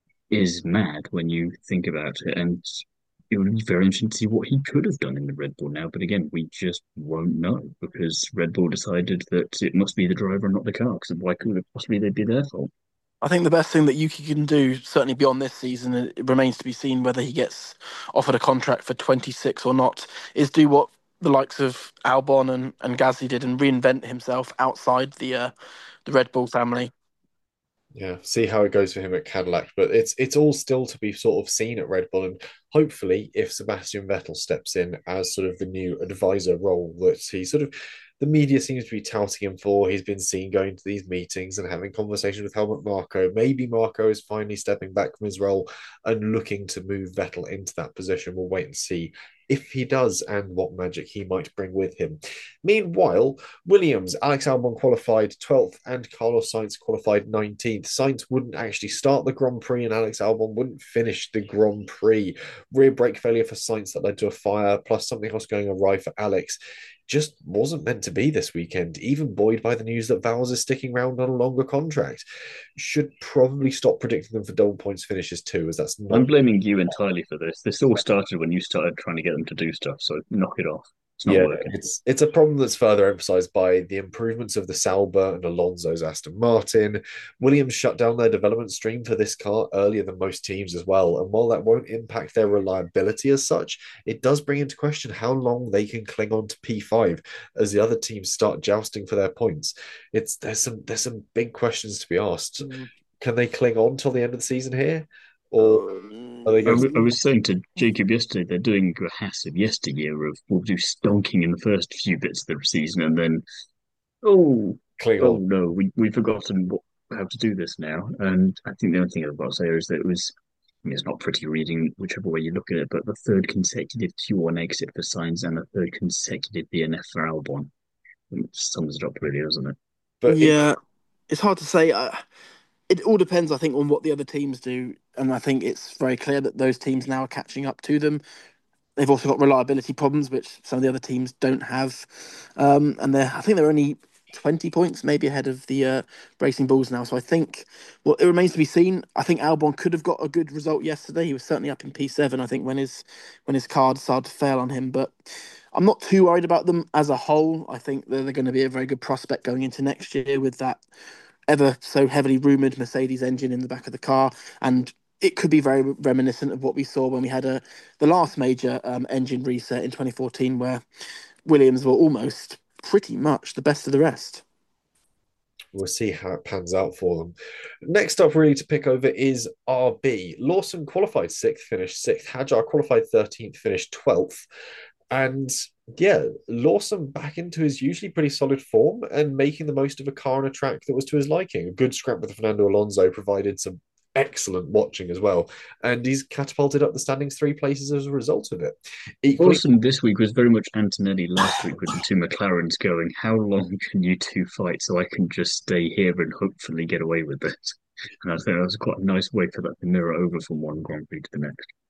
is mad when you think about it. And it would be very interesting to see what he could have done in the Red Bull now. But again, we just won't know because Red Bull decided that it must be the driver and not the car. Because why could it possibly they be their fault? I think the best thing that Yuki can do, certainly beyond this season, it remains to be seen whether he gets offered a contract for twenty-six or not, is do what the likes of Albon and, and Gasly did and reinvent himself outside the uh, the Red Bull family. Yeah, see how it goes for him at Cadillac, but it's it's all still to be sort of seen at Red Bull, and hopefully, if Sebastian Vettel steps in as sort of the new advisor role that he sort of the media seems to be touting him for, he's been seen going to these meetings and having conversations with Helmut Marko. Maybe Marko is finally stepping back from his role and looking to move Vettel into that position. We'll wait and see if he does and what magic he might bring with him. Meanwhile, Williams, Alex Albon qualified twelfth and Carlos Sainz qualified nineteenth. Sainz wouldn't actually start the Grand Prix and Alex Albon wouldn't finish the Grand Prix. Rear brake failure for Sainz that led to a fire, plus something else going awry for Alex. Just wasn't meant to be this weekend, even buoyed by the news that Vowles is sticking around on a longer contract. Should probably stop predicting them for double points finishes too, as that's not... I'm blaming you entirely for this. This all started when you started trying to get them to do stuff, so knock it off. It's not yeah, working. It's it's a problem that's further emphasized by the improvements of the Sauber and Alonso's Aston Martin. Williams shut down their development stream for this car earlier than most teams as well. And while that won't impact their reliability as such, it does bring into question how long they can cling on to P five as the other teams start jousting for their points. It's there's some there's some big questions to be asked. Mm. Can they cling on till the end of the season here? Or are they going I, to... I was saying to Jacob yesterday, they're doing a Haas of yesteryear of we'll do stonking in the first few bits of the season and then, oh, Cling oh on. no, we, we've forgotten what, how to do this now. And I think the only thing I've got to say is that it was, I mean, it's not pretty reading whichever way you look at it, but the third consecutive Q one exit for Sainz and the third consecutive D N F for Albon. It sums it up really, doesn't it? But yeah, it, it's hard to say. Uh, It all depends, I think, on what the other teams do. And I think it's very clear that those teams now are catching up to them. They've also got reliability problems, which some of the other teams don't have. Um, and they're, I think they're only twenty points maybe ahead of the uh, Racing Bulls now. So I think, well, it remains to be seen. I think Albon could have got a good result yesterday. He was certainly up in P seven, I think, when his when his car decided to fail on him. But I'm not too worried about them as a whole. I think they're, they're going to be a very good prospect going into next year with that ever so heavily rumoured Mercedes engine in the back of the car, and it could be very reminiscent of what we saw when we had a the last major um, engine reset in twenty fourteen, where Williams were almost pretty much the best of the rest. We'll see how it pans out for them. Next up, really, to pick over is R B. Lawson qualified sixth, finished sixth. Hadjar qualified thirteenth, finished twelfth. And yeah, Lawson back into his usually pretty solid form and making the most of a car on a track that was to his liking. A good scrap with Fernando Alonso provided some excellent watching as well. And he's catapulted up the standings three places as a result of it. Equally, Lawson this week was very much Antonelli last week with the two McLarens going, how long can you two fight so I can just stay here and hopefully get away with it? And I think that was quite a nice way for that to mirror over from one Grand Prix to the next.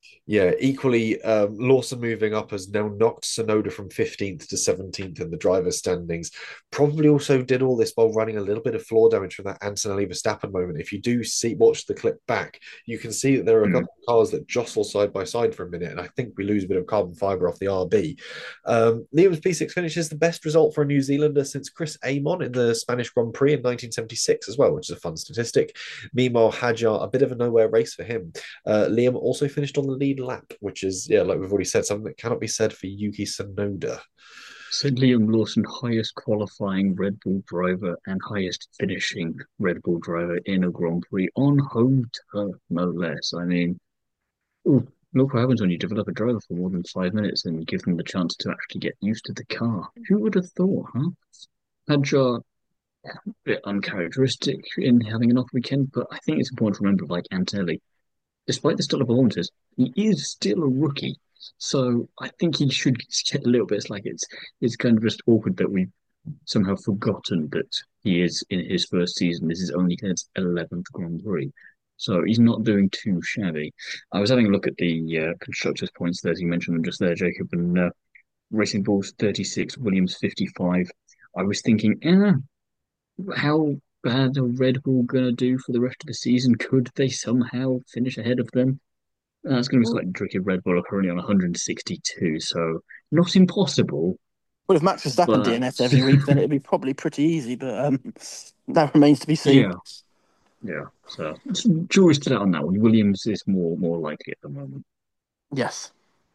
Yeah, equally, um, Lawson moving up has now knocked Sonoda from fifteenth to seventeenth in the driver's standings. Probably also did all this while running a little bit of floor damage from that Antonelli Verstappen moment. If you do see watch the clip back, you can see that there are a Mm. couple of cars that jostle side by side for a minute, and I think we lose a bit of carbon fiber off the R B. Um, Liam's P six finish is the best result for a New Zealander since Chris Amon in the Spanish Grand Prix in nineteen seventy-six as well, which is a fun statistic. Meanwhile, Hadjar, a bit of a nowhere race for him. Uh, Liam also finished on the lead lap, which is, yeah, like we've already said, something that cannot be said for Yuki Tsunoda. Said Liam Lawson, highest qualifying Red Bull driver and highest finishing Red Bull driver in a Grand Prix on home turf, no less. I mean, ooh, look what happens when you develop a driver for more than five minutes and give them the chance to actually get used to the car. Who would have thought, huh? Hadjar, a bit uncharacteristic in having an off weekend, but I think it's important to remember, like Antelli, despite the stellar performances, he is still a rookie. So I think he should get a little bit. It's like it's it's kind of just awkward that we've somehow forgotten that he is in his first season. This is only his eleventh Grand Prix. So he's not doing too shabby. I was having a look at the uh, constructors' points there, as you mentioned them just there, Jacob, and uh, Racing Bulls thirty-six, Williams fifty-five. I was thinking, eh, how bad are Red Bull gonna do for the rest of the season? Could they somehow finish ahead of them? That's going to be slightly tricky. Red Bull are currently on one hundred sixty-two, so not impossible, Well, if Max Verstappen but D N F every week, then it'd be probably pretty easy, but um, that remains to be seen. yeah, yeah. So jury's still out on that one. Williams is more more likely at the moment. Yes.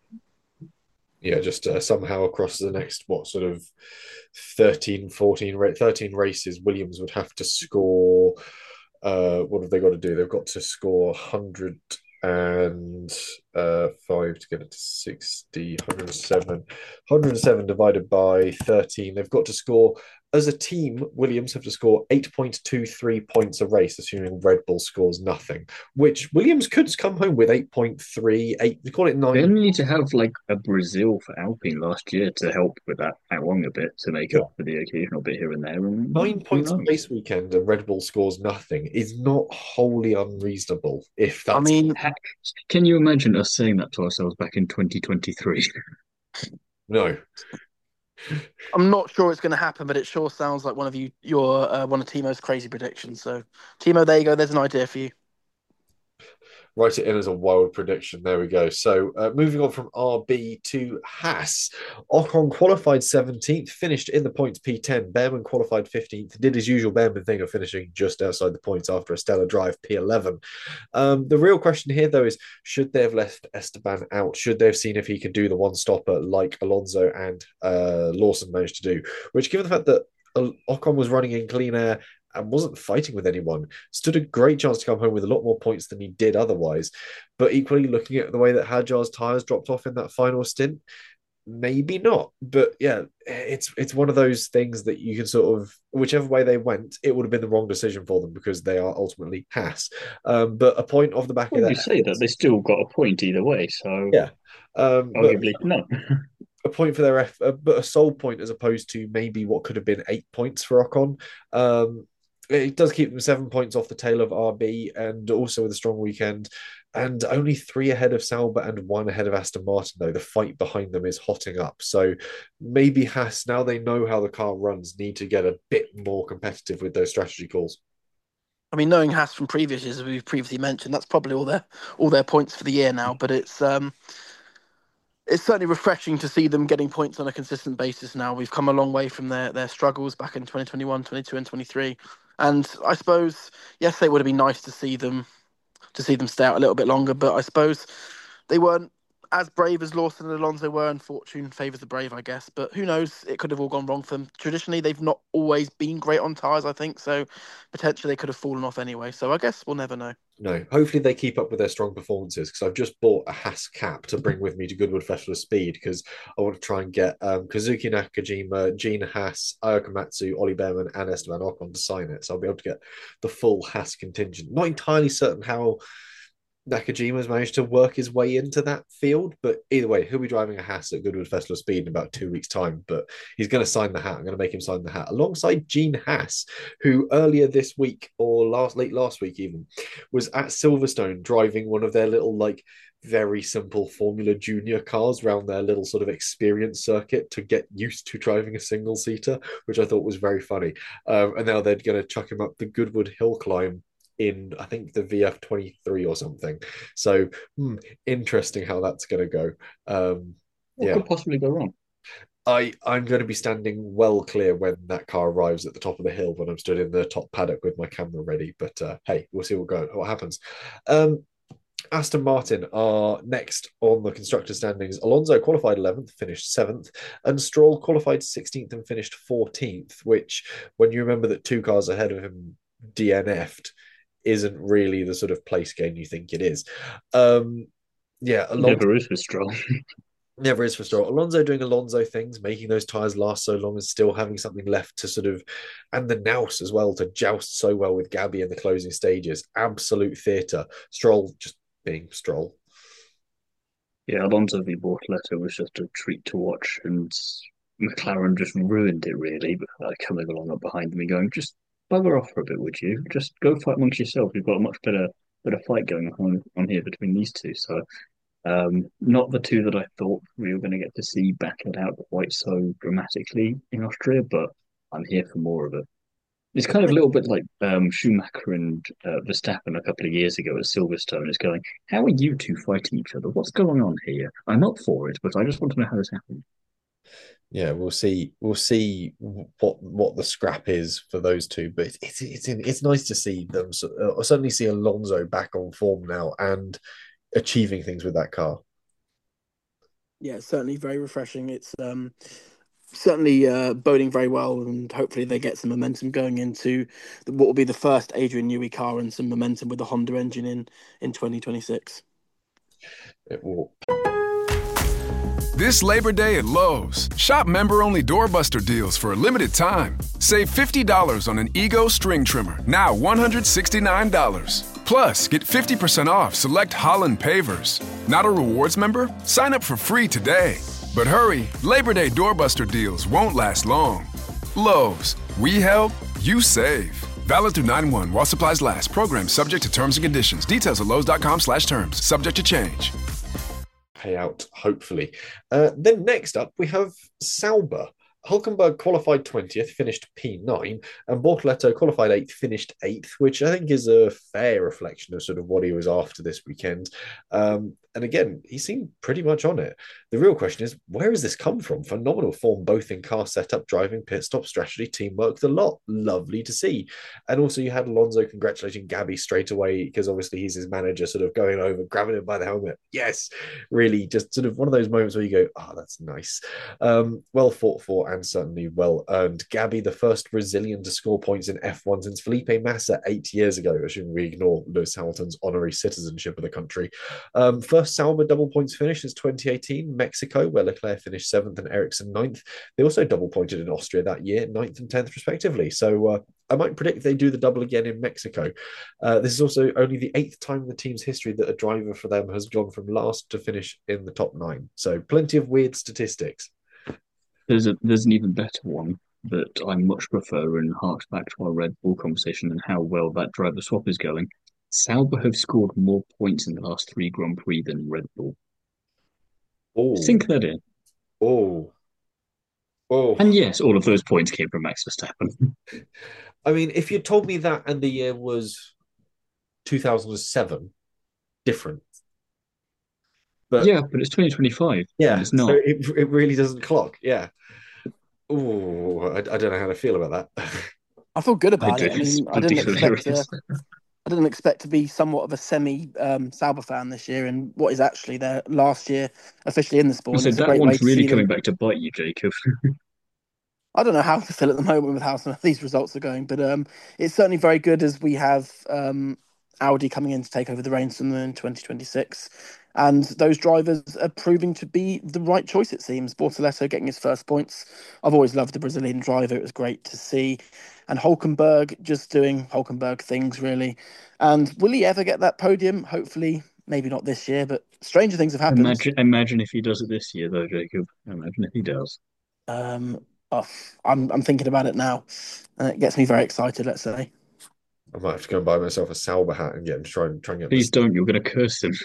Yeah, just uh, somehow across the next, what, sort of thirteen, fourteen, thirteen races, Williams would have to score. Uh, what have they got to do? They've got to score one hundred and uh, five to get it to sixty, one hundred seven. one hundred seven divided by thirteen. They've got to score, as a team, Williams have to score eight point two three points a race, assuming Red Bull scores nothing, which Williams could come home with eight point three, eight, they call it They nine. only need to have like a Brazil for Alpine last year to help with that along a bit to make Yeah. up for the occasional bit here and there. And Nine who points knows? race weekend and Red Bull scores nothing is not wholly unreasonable. If that's I mean, Heck, can you imagine us saying that to ourselves back in twenty twenty-three? no, I'm not sure it's going to happen, but it sure sounds like one of you, your uh, one of Timo's crazy predictions. So, Timo, there you go. There's an idea for you. write it in as a wild prediction. There we go. So uh, moving on from R B to Haas. Ocon qualified seventeenth, finished in the points P ten. Behrman qualified fifteenth, did his usual Behrman thing of finishing just outside the points after a stellar drive, P eleven. Um, the real question here, though, is should they have left Esteban out? Should they have seen if he could do the one-stopper like Alonso and uh, Lawson managed to do? Which, given the fact that Ocon was running in clean air and wasn't fighting with anyone, stood a great chance to come home with a lot more points than he did otherwise. But equally, looking at the way that Hadjar's tyres dropped off in that final stint, maybe not. But yeah, it's it's one of those things that you can sort of, whichever way they went, it would have been the wrong decision for them because they are ultimately Haas. Um, but a point off the back Well, of you that, say that they still got a point either way, so yeah. Um, but arguably no. a point for their F, uh, but a sole point as opposed to maybe what could have been eight points for Ocon. Um, it does keep them seven points off the tail of R B and also with a strong weekend. And only three ahead of Sauber and one ahead of Aston Martin, though. The fight behind them is hotting up. So maybe Haas, now they know how the car runs, need to get a bit more competitive with those strategy calls. I mean, knowing Haas from previous years, as we've previously mentioned, that's probably all their all their points for the year now. But it's um, it's certainly refreshing to see them getting points on a consistent basis now. We've come a long way from their their struggles back in twenty twenty-one, twenty-two, and twenty-three. And I suppose, yes, it would have been nice to see them to see them stay out a little bit longer, but I suppose they weren't as brave as Lawson and Alonso were, and fortune favours the brave, I guess. But who knows? It could have all gone wrong for them. Traditionally, they've not always been great on tyres, I think, so potentially they could have fallen off anyway. So I guess we'll never know. No, hopefully they keep up with their strong performances because I've just bought a Haas cap to bring with me to Goodwood Festival of Speed because I want to try and get um, Kazuki Nakajima, Gene Haas, Ayaka Matsu, Ollie Behrman, and Esteban Ocon to sign it. So I'll be able to get the full Haas contingent. Not entirely certain how Nakajima's managed to work his way into that field, but either way, he'll be driving a Haas at Goodwood Festival of Speed in about two weeks' time. But he's going to sign the hat. I'm going to make him sign the hat alongside Gene Haas, who earlier this week or last late last week even was at Silverstone driving one of their little like very simple Formula Junior cars around their little sort of experience circuit to get used to driving a single seater, which I thought was very funny. Um, and now they're going to chuck him up the Goodwood Hill climb in, I think, the V F twenty-three or something. So, hmm, interesting how that's going to go. Um, What yeah. could possibly go wrong? I, I'm going to be standing well clear when that car arrives at the top of the hill when I'm stood in the top paddock with my camera ready. But uh, hey, we'll see what go what happens. Um, Aston Martin are next on the constructor standings. Alonso qualified eleventh, finished seventh, and Stroll qualified sixteenth and finished fourteenth, which, when you remember that two cars ahead of him D N F'd, isn't really the sort of place gain you think it is. Um, yeah, Alonso Never is for Stroll. never is for Stroll. Alonso doing Alonso things, making those tyres last so long and still having something left to sort of, and the nous as well, to joust so well with Gabby in the closing stages. Absolute theatre. Stroll just being Stroll. Yeah, Alonso v Bortoleto was just a treat to watch, and McLaren just ruined it really, but uh, coming along up behind them and going, just bugger off for a bit, would you? Just go fight amongst yourself. You've got a much better better fight going on on here between these two. So um, not the two that I thought we were going to get to see battled out quite so dramatically in Austria, but I'm here for more of it. It's kind of a little bit like um, Schumacher and uh, Verstappen a couple of years ago at Silverstone. It's going, how are you two fighting each other? What's going on here? I'm up for it, but I just want to know how this happened. Yeah, we'll see. We'll see what what the scrap is for those two. But it's it's it's, it's nice to see them. So, uh, certainly see Alonso back on form now and achieving things with that car. Yeah, it's certainly very refreshing. It's um, certainly uh, boding very well, and hopefully they get some momentum going into what will be the first Adrian Newey car and some momentum with the Honda engine in in twenty twenty-six. It will. This Labor Day at Lowe's, shop member-only doorbuster deals for a limited time. Save fifty dollars on an Ego string trimmer, now one hundred sixty-nine dollars. Plus, get fifty percent off select Holland pavers. Not a rewards member? Sign up for free today. But hurry, Labor Day doorbuster deals won't last long. Lowe's, we help, you save. Valid through nine one while supplies last. Program subject to terms and conditions. Details at lowes.com slash terms. Subject to change. Payout, hopefully. Uh, then next up, we have Sauber. Hulkenberg qualified twentieth, finished P nine, and Bortoleto qualified eighth, finished eighth, which I think is a fair reflection of sort of what he was after this weekend. Um, and again, he seemed pretty much on it. The real question is, where has this come from? Phenomenal form, both in car setup, driving, pit stop strategy, teamwork, the lot. Lovely to see. And also you had Alonso congratulating Gabby straight away, because obviously he's his manager, sort of going over, grabbing him by the helmet. Yes, really just sort of one of those moments where you go, oh, that's nice. Um, well fought for and certainly well earned. Gabby, the first Brazilian to score points in F one since Felipe Massa eight years ago, assuming we ignore Lewis Hamilton's honorary citizenship of the country. Um, first Sauber double points finish is twenty eighteen, Mexico, where Leclerc finished seventh and Ericsson ninth. They also double pointed in Austria that year, ninth and tenth respectively. So uh, I might predict they do the double again in Mexico. Uh, this is also only the eighth time in the team's history that a driver for them has gone from last to finish in the top nine. So plenty of weird statistics. There's a there's an even better one that I much prefer and harks back to our Red Bull conversation and how well that driver swap is going. Sauber have scored more points in the last three Grand Prix than Red Bull. Oh, Sink that in. oh, oh. And yes, all of those points came from Max Verstappen. I mean, if you told me that and the year was two thousand seven, different. But yeah, but it's twenty twenty-five. yeah, it's not. So it, it really doesn't clock. Yeah. Oh, I, I don't know how to feel about that. I feel good about I it. I mean, I didn't expect to, I didn't expect to be somewhat of a semi um, Sauber fan this year, and what is actually their last year officially in the sport. So it's that a great one's way really to coming them. back to bite you, Jacob. I don't know how to feel at the moment with how some of these results are going, but um, it's certainly very good as we have um, Audi coming in to take over the reins from them in twenty twenty-six. And those drivers are proving to be the right choice, it seems. Bortoleto getting his first points. I've always loved the Brazilian driver. It was great to see. And Hulkenberg just doing Hulkenberg things, really. And will he ever get that podium? Hopefully, maybe not this year, but stranger things have happened. Imagine, imagine if he does it this year, though, Jacob. Imagine if he does. Um, oh, I'm I'm thinking about it now, and it gets me very excited. Let's say. I might have to go and buy myself a Sauber hat and get him to try and try and get. Please don't. You're going to curse him.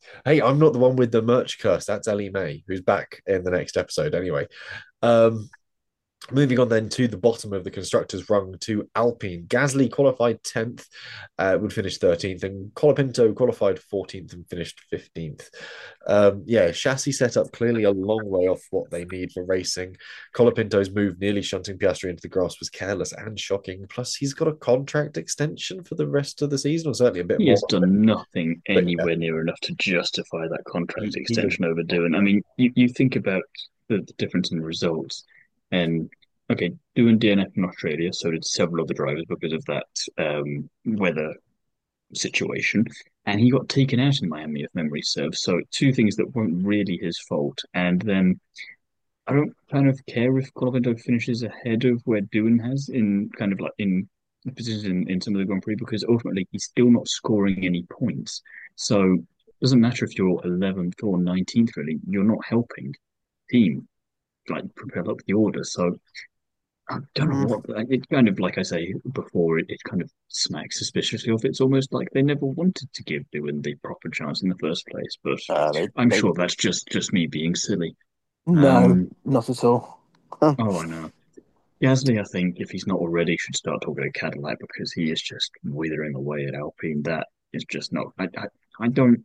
Hey, I'm not the one with the merch curse. That's Ellie May, who's back in the next episode anyway. Um, Moving on then to the bottom of the constructors' rung to Alpine. Gasly qualified tenth, uh, would finish thirteenth, and Colapinto qualified fourteenth and finished fifteenth. Um, yeah, chassis setup clearly a long way off what they need for racing. Colapinto's move nearly shunting Piastri into the grass was careless and shocking. Plus, he's got a contract extension for the rest of the season, or certainly a bit He more. has done nothing But yeah. anywhere near enough to justify that contract He- he extension did. over doing. I mean, you, you think about the, the difference in results, and okay, doing D N F in Australia, so did several other drivers because of that um, weather situation, and he got taken out in Miami if memory serves. So two things that weren't really his fault, and then I don't kind of care if Colapinto finishes ahead of where Doohan has in kind of like in positions in, in some of the Grand Prix because ultimately he's still not scoring any points. So it doesn't matter if you're eleventh or nineteenth, really, you're not helping team like propel up the order. So I don't know Mm. what it kind of like I say before, it, it kind of smacks suspiciously of it's almost like they never wanted to give Doohan the proper chance in the first place. But Uh, they, I'm they, sure that's just just me being silly. no, Um, not at all. Um, oh, I know. Gasly, I think, if he's not already, should start talking to Cadillac because he is just withering away at Alpine. That is just not. I, I, I don't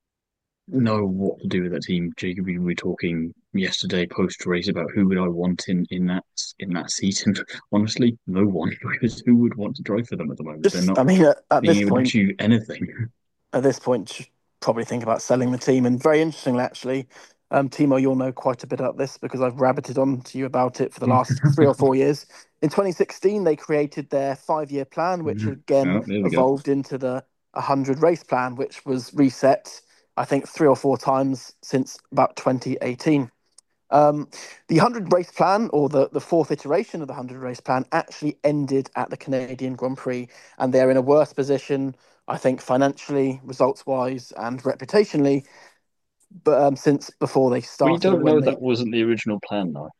know what to do with that team. Jacob, we were talking yesterday post race about who would I want in, in that in that seat, and honestly, no one because who would want to drive for them at the moment? They're just, not I mean, at, at being this able to point, achieve anything. at this point, should probably think about selling the team. And very interestingly, actually, um, Timo, you'll know quite a bit about this because I've rabbited on to you about it for the last three or four years. In twenty sixteen, they created their five-year plan, which again Oh, there we go. evolved into the one hundred race plan, which was reset, I think, three or four times since about twenty eighteen. Um, the one hundred race plan, or the, the fourth iteration of the one hundred race plan, actually ended at the Canadian Grand Prix, and they're in a worse position, I think, financially, results wise, and reputationally. But um, since before they We started, or don't when know they, that wasn't the original plan, though.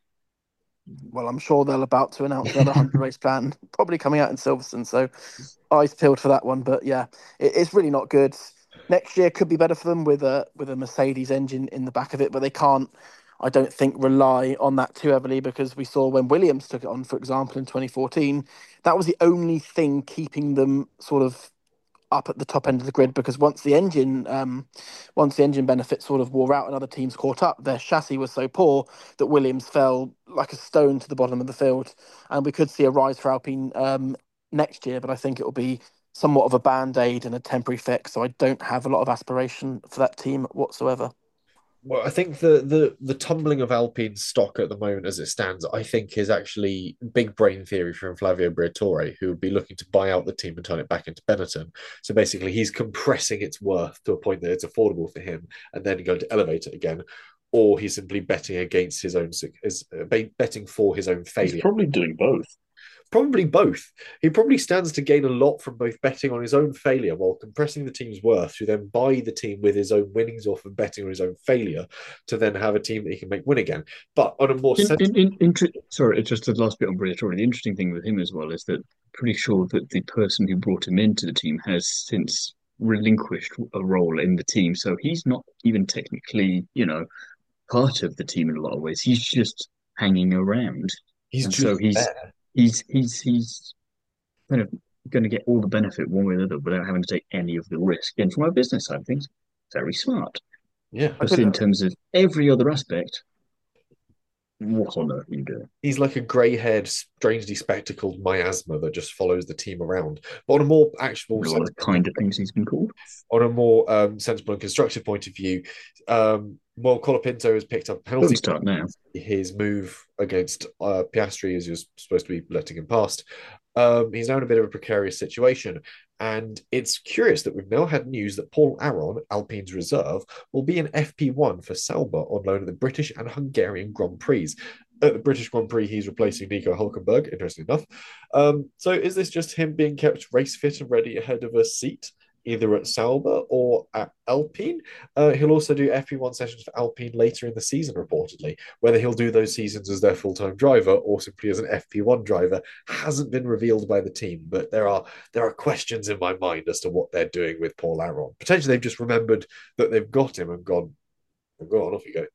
well, I'm sure they're about to announce another one hundred race plan, probably coming out in Silverstone. So eyes peeled for that one. But yeah, it, it's really not good. Next year could be better for them with a with a Mercedes engine in the back of it, but they can't, I don't think, rely on that too heavily because we saw when Williams took it on, for example, in twenty fourteen, that was the only thing keeping them sort of up at the top end of the grid because once the engine um, once the engine benefits sort of wore out and other teams caught up, their chassis was so poor that Williams fell like a stone to the bottom of the field, and we could see a rise for Alpine um, next year, but I think it will be somewhat of a band-aid and a temporary fix, so I don't have a lot of aspiration for that team whatsoever. Well, I think the the the tumbling of Alpine stock at the moment as it stands, I think is actually big brain theory from Flavio Briatore, who would be looking to buy out the team and turn it back into Benetton. So basically, he's compressing its worth to a point that it's affordable for him, and then going to elevate it again, or he's simply betting against his own, is betting for his own failure. He's probably doing both. Probably both. He probably stands to gain a lot from both betting on his own failure while compressing the team's worth to then buy the team with his own winnings off of betting on his own failure to then have a team that he can make win again. But on a more In, sensible... in, in, in, sorry, it's just the last bit on Briatore. The interesting thing with him as well is that pretty sure that the person who brought him into the team has since relinquished a role in the team. So he's not even technically, you know, part of the team in a lot of ways. He's just hanging around. He's and just so he's there. he's he's he's kind of going to get all the benefit one way or the other without having to take any of the risk. And from a business side of things, very smart. Yeah. But in terms of every other aspect, what on earth are you doing? He's like a grey-haired, strangely spectacled miasma that just follows the team around. But on a more actual, All the kind of things he's been called. On a more um, sensible and constructive point of view, um, well, Colapinto has picked up a penalty. Don't start now. His move against uh, Piastri, as you're supposed to be letting him past, um, he's now in a bit of a precarious situation. And it's curious that we've now had news that Paul Aron, Alpine's reserve, will be an F P one for Sauber on loan at the British and Hungarian Grand Prix. At the British Grand Prix, he's replacing Nico Hulkenberg, interesting enough. Um, so is this just him being kept race fit and ready ahead of a seat either at Sauber or at Alpine. Uh, he'll also do F P one sessions for Alpine later in the season, reportedly. Whether he'll do those seasons as their full-time driver or simply as an F P one driver hasn't been revealed by the team, but there are there are questions in my mind as to what they're doing with Paul Aron. Potentially they've just remembered that they've got him and gone, well, go on, off you go.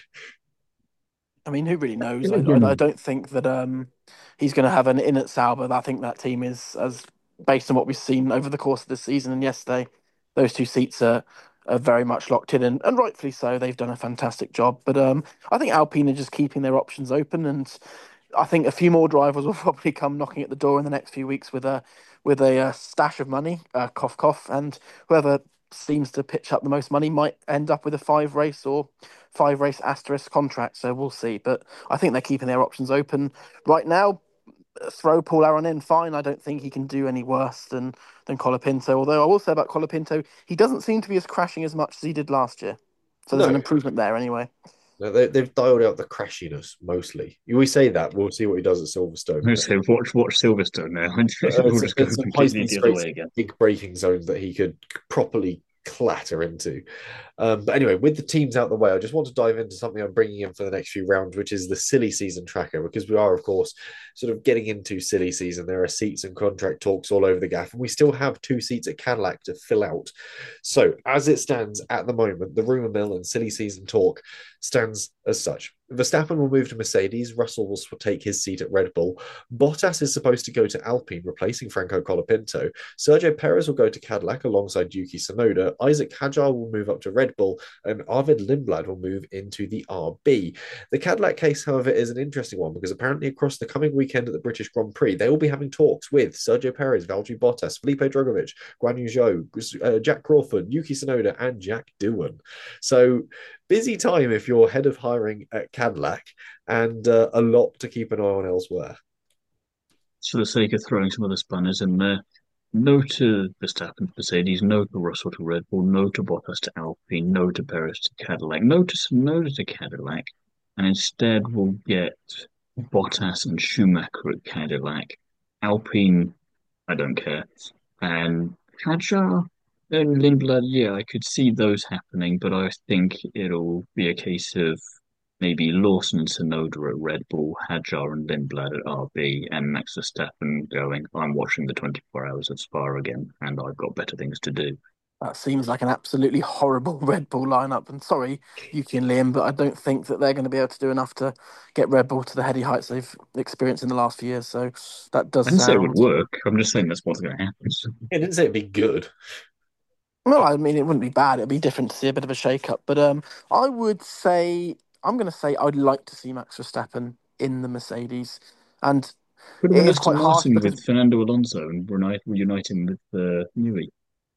I mean, who really knows? I, I, I don't think that um, he's going to have an in at Sauber. I think that team is, as based on what we've seen over the course of the season and yesterday, those two seats are, are very much locked in, and, and rightfully so. They've done a fantastic job. But um, I think Alpine are just keeping their options open, and I think a few more drivers will probably come knocking at the door in the next few weeks with a with a uh, stash of money, uh, cough cough, and whoever seems to pitch up the most money might end up with a five race or five race asterisk contract. So we'll see. But I think they're keeping their options open right now. Throw Paul Aron in, fine. I don't think he can do any worse than than Colapinto. Although I will say about Colapinto, he doesn't seem to be as crashing as much as he did last year. So there's No. an improvement there anyway. No, they, they've dialed out the crashiness mostly. We say that. We'll see what he does at Silverstone. I say, watch, watch Silverstone now. Uh, we'll just go completely the other way again. Big braking zones that he could properly clatter into. Um, but anyway, with the teams out the way, I just want to dive into something I'm bringing in for the next few rounds, which is the silly season tracker, because we are, of course, sort of getting into silly season. There are seats and contract talks all over the gaff, and we still have two seats at Cadillac to fill out. So as it stands at the moment, the rumour mill and silly season talk stands as such. Verstappen will move to Mercedes. Russell will take his seat at Red Bull. Bottas is supposed to go to Alpine, replacing Franco Colapinto. Sergio Perez will go to Cadillac alongside Yuki Tsunoda. Isaac Hadjar will move up to Red Bull, and Arvid Lindblad will move into the R B. The Cadillac case, however, is an interesting one because apparently across the coming weekend at the British Grand Prix, they will be having talks with Sergio Perez, Valtteri Bottas, Felipe Drugovich, Guan Yu Zhou, uh, Jack Crawford, Yuki Tsunoda, and Jack Doohan. So busy time if you're head of hiring at Cadillac, and uh, a lot to keep an eye on elsewhere. For the sake of throwing some other spanners in there, no to Verstappen to Mercedes, no to Russell to Red Bull, no to Bottas to Alpine, no to Perez to Cadillac, no to Tsunoda to Cadillac, and instead we'll get Bottas and Schumacher at Cadillac. Alpine, I don't care. And Hadjar and Lindblad, yeah, I could see those happening, but I think it'll be a case of maybe Lawson and Tsunoda at Red Bull, Hadjar and Lindblad at R B, and Max Verstappen going, I'm watching the twenty-four hours of Spa again, and I've got better things to do. That seems like an absolutely horrible Red Bull lineup. And sorry, Yuki and Liam, but I don't think that they're going to be able to do enough to get Red Bull to the heady heights they've experienced in the last few years. So that does I didn't sound... say it would work. I'm just saying that's what's going to happen. I didn't say it'd be good. Well, I mean, it wouldn't be bad. It'd be different to see a bit of a shake-up. But um, I would say, I'm going to say I'd like to see Max Verstappen in the Mercedes. And Put it him is quite harsh because... with Fernando Alonso and reunite, reunite him with uh, Newey.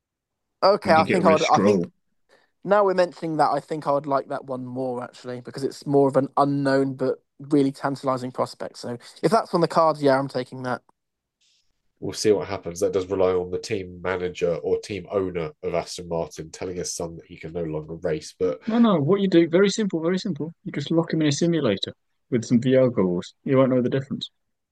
Okay, I think, I'd, I think now we're mentioning that, I think I would like that one more, actually, because it's more of an unknown but really tantalising prospect. So if that's on the cards, yeah, I'm taking that. We'll see what happens. That does rely on the team manager or team owner of Aston Martin telling his son that he can no longer race. But no, no, what you do, very simple, very simple. You just lock him in a simulator with some V R goggles. You won't know the difference.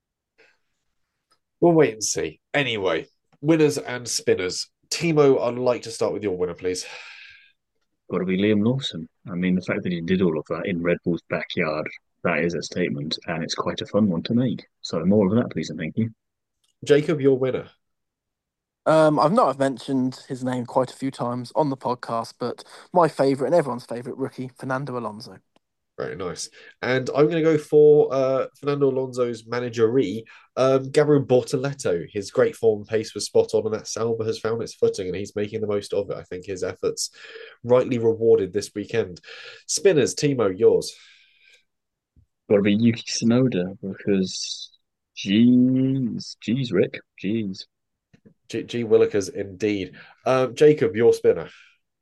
We'll wait and see. Anyway, winners and spinners. Timo, I'd like to start with your winner, please. Got to be Liam Lawson. I mean, the fact that he did all of that in Red Bull's backyard, that is a statement, and it's quite a fun one to make. So more of that, please, and thank you. Jacob, your winner. Um, I've not have mentioned his name quite a few times on the podcast, but my favourite and everyone's favourite rookie, Fernando Alonso. Very nice. And I'm going to go for uh, Fernando Alonso's manageree, um, Gabriel Bortoleto. His great form pace was spot on, and that Sauber has found its footing, and he's making the most of it. I think his efforts rightly rewarded this weekend. Spinners, Timo, yours. Got to be Yuki Tsunoda, because geez, geez, Rick, geez. G, G Willikers, indeed. Um, Jacob, your spinner.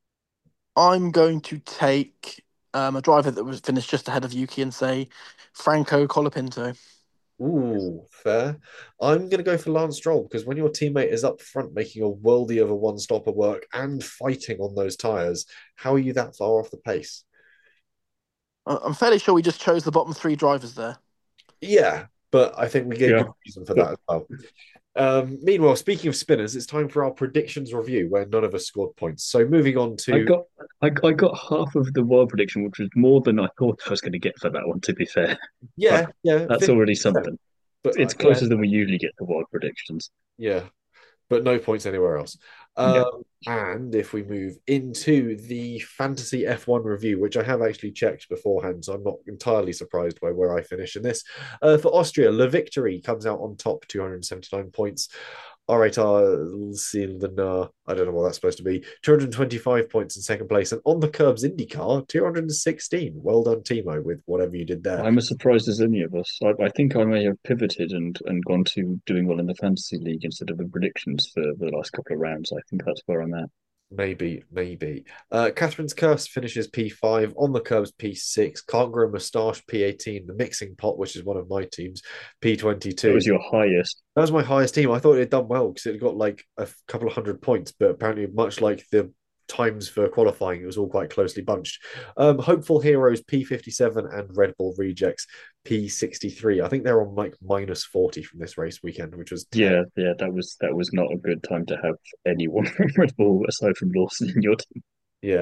I'm going to take um, a driver that was finished just ahead of Yuki and say Franco Colapinto. Ooh, fair. I'm going to go for Lance Stroll because when your teammate is up front making a worldie of a one-stopper work and fighting on those tyres, how are you that far off the pace? I'm fairly sure we just chose the bottom three drivers there. Yeah, but I think we gave yeah. good reason for that as well. Um, meanwhile, speaking of spinners, it's time for our predictions review where none of us scored points. So moving on I to got I, I got half of the wild prediction, which was more than I thought I was going to get for that one, to be fair. yeah, But yeah, that's fifty already percent. something. But uh, It's yeah, closer than we usually get to wild predictions. yeah, but no points anywhere else. Yeah. Um, and if we move into the fantasy F one review, which I have actually checked beforehand, so I'm not entirely surprised by where I finish in this. Uh, for Austria, Le Victory comes out on top, two hundred seventy-nine points. R eight R Silvanar, I don't know what that's supposed to be, two hundred twenty-five points in second place. And on the curbs, IndyCar, two hundred sixteen. Well done, Timo, with whatever you did there. I'm as surprised as any of us. I, I think I may have pivoted and, and gone to doing well in the fantasy league instead of the predictions for the last couple of rounds. I think that's where I'm at. Maybe, maybe. Uh, Catherine's Curse finishes P five, On the Curbs P six, Can't Grow Moustache P eighteen, The Mixing Pot, which is one of my teams, P twenty-two. That was your highest. That was my highest team. I thought it had done well because it got like a couple of hundred points, but apparently, much like the times for qualifying, it was all quite closely bunched. Um, Hopeful Heroes P fifty-seven and Red Bull Rejects P sixty-three. I think they're on like minus forty from this race weekend, which was Yeah, yeah, that was that was not a good time to have anyone from Red Bull aside from Lawson in your team. yeah.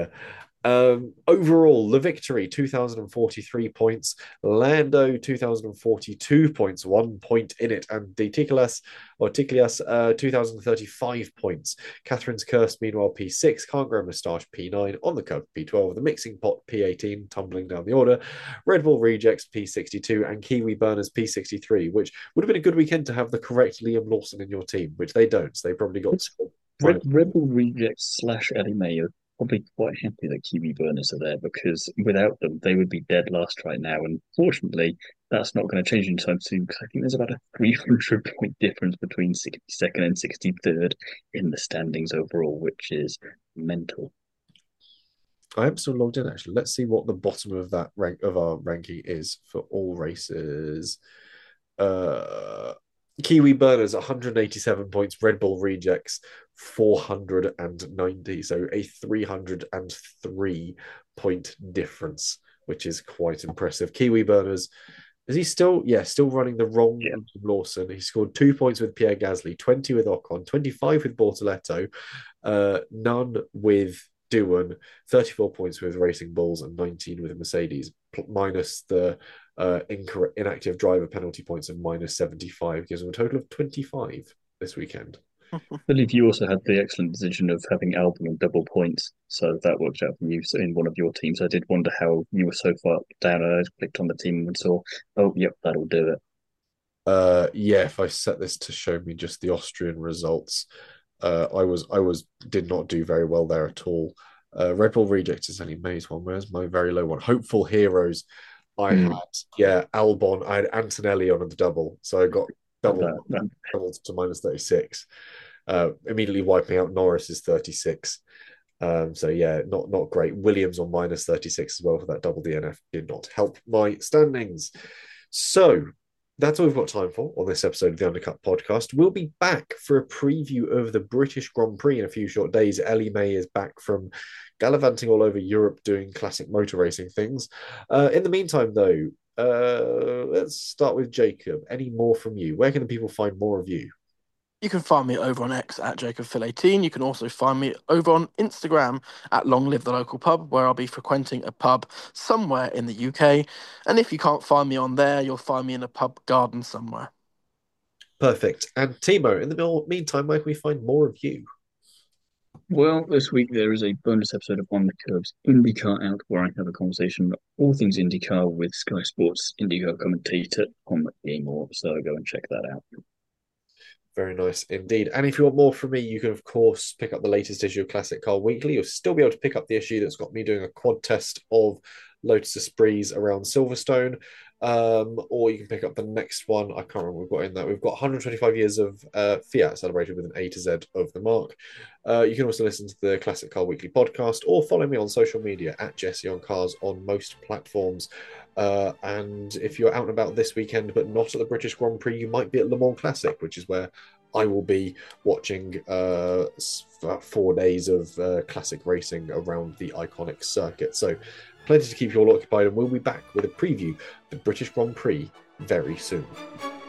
Um, overall, the victory, two thousand forty-three points. Lando, two thousand forty-two points, one point in it. And the Tiklas, or Tiklias, uh, two thousand thirty-five points. Catherine's Curse, meanwhile, P six. Can't Grow Moustache, P nine. On the Curve, P twelve. The Mixing Pot, P eighteen, tumbling down the order. Red Bull Rejects, P sixty-two. And Kiwi Burners, P sixty-three, which would have been a good weekend to have the correct Liam Lawson in your team, which they don't. So they probably got... Red, Red Bull Rejects slash Ellie May are probably quite happy that Kiwi Burners are there because without them, they would be dead last right now. And fortunately, that's not going to change anytime soon because I think there's about a three hundred point difference between sixty-second and sixty-third in the standings overall, which is mental. I am still logged in actually. Let's see what the bottom of that rank of our ranking is for all races. Uh Kiwi Burners one hundred eighty-seven points, Red Bull Rejects four hundred ninety, so a three hundred three point difference, which is quite impressive. Kiwi Burners, is he still, yeah, still running the wrong yeah. Lawson? He scored two points with Pierre Gasly, twenty with Ocon, twenty-five with Bortoletto, uh, none with Doohan, thirty-four points with Racing Bulls, and nineteen with Mercedes, minus the uh, incorrect, inactive driver penalty points of minus seventy-five, gives them a total of twenty-five this weekend. I believe you also had the excellent decision of having Albon on double points, so that worked out for you in one of your teams. I did wonder how you were so far down, and I clicked on the team and saw, oh, yep, that'll do it. Uh, yeah, if I set this to show me just the Austrian results, uh, I was I was did not do very well there at all. Uh, Red Bull Rejects is only May's one. Where's my very low one? Hopeful Heroes. I mm. had yeah Albon. I had Antonelli on the double, so I got double, that, that. doubled to minus thirty-six. Uh, immediately wiping out Norris's thirty-six. Um, so yeah, not not great. Williams on minus thirty-six as well for that double D N F did not help my standings. So that's all we've got time for on this episode of the Undercut Podcast. We'll be back for a preview of the British Grand Prix in a few short days. Ellie May is back from gallivanting all over Europe doing classic motor racing things. Uh, in the meantime, though, uh, let's start with Jacob. Any more from you? Where can the people find more of you? You can find me over on X at Jacob Phil eighteen. You can also find me over on Instagram at Long Live the Local Pub, where I'll be frequenting a pub somewhere in the U K. And if you can't find me on there, you'll find me in a pub garden somewhere. Perfect. And Timo, in the meantime, where can we find more of you? Well, this week there is a bonus episode of On the Curbs IndyCar out, where I have a conversation about all things IndyCar with Sky Sports IndyCar commentator Tom Gaymore. So go and check that out. Very nice indeed. And if you want more from me, you can, of course, pick up the latest issue of Classic Car Weekly. You'll still be able to pick up the issue that's got me doing a quad test of Lotus Esprits around Silverstone. Um, or you can pick up the next one. I can't remember what we've got in that. We've got one hundred twenty-five years of uh, Fiat celebrated with an A to Z of the mark. Uh, you can also listen to the Classic Car Weekly podcast or follow me on social media at Jesse on Cars on most platforms. Uh, and if you're out and about this weekend but not at the British Grand Prix, you might be at Le Mans Classic, which is where I will be watching uh, four days of uh, classic racing around the iconic circuit. So plenty to keep you all occupied, and we'll be back with a preview of the British Grand Prix very soon.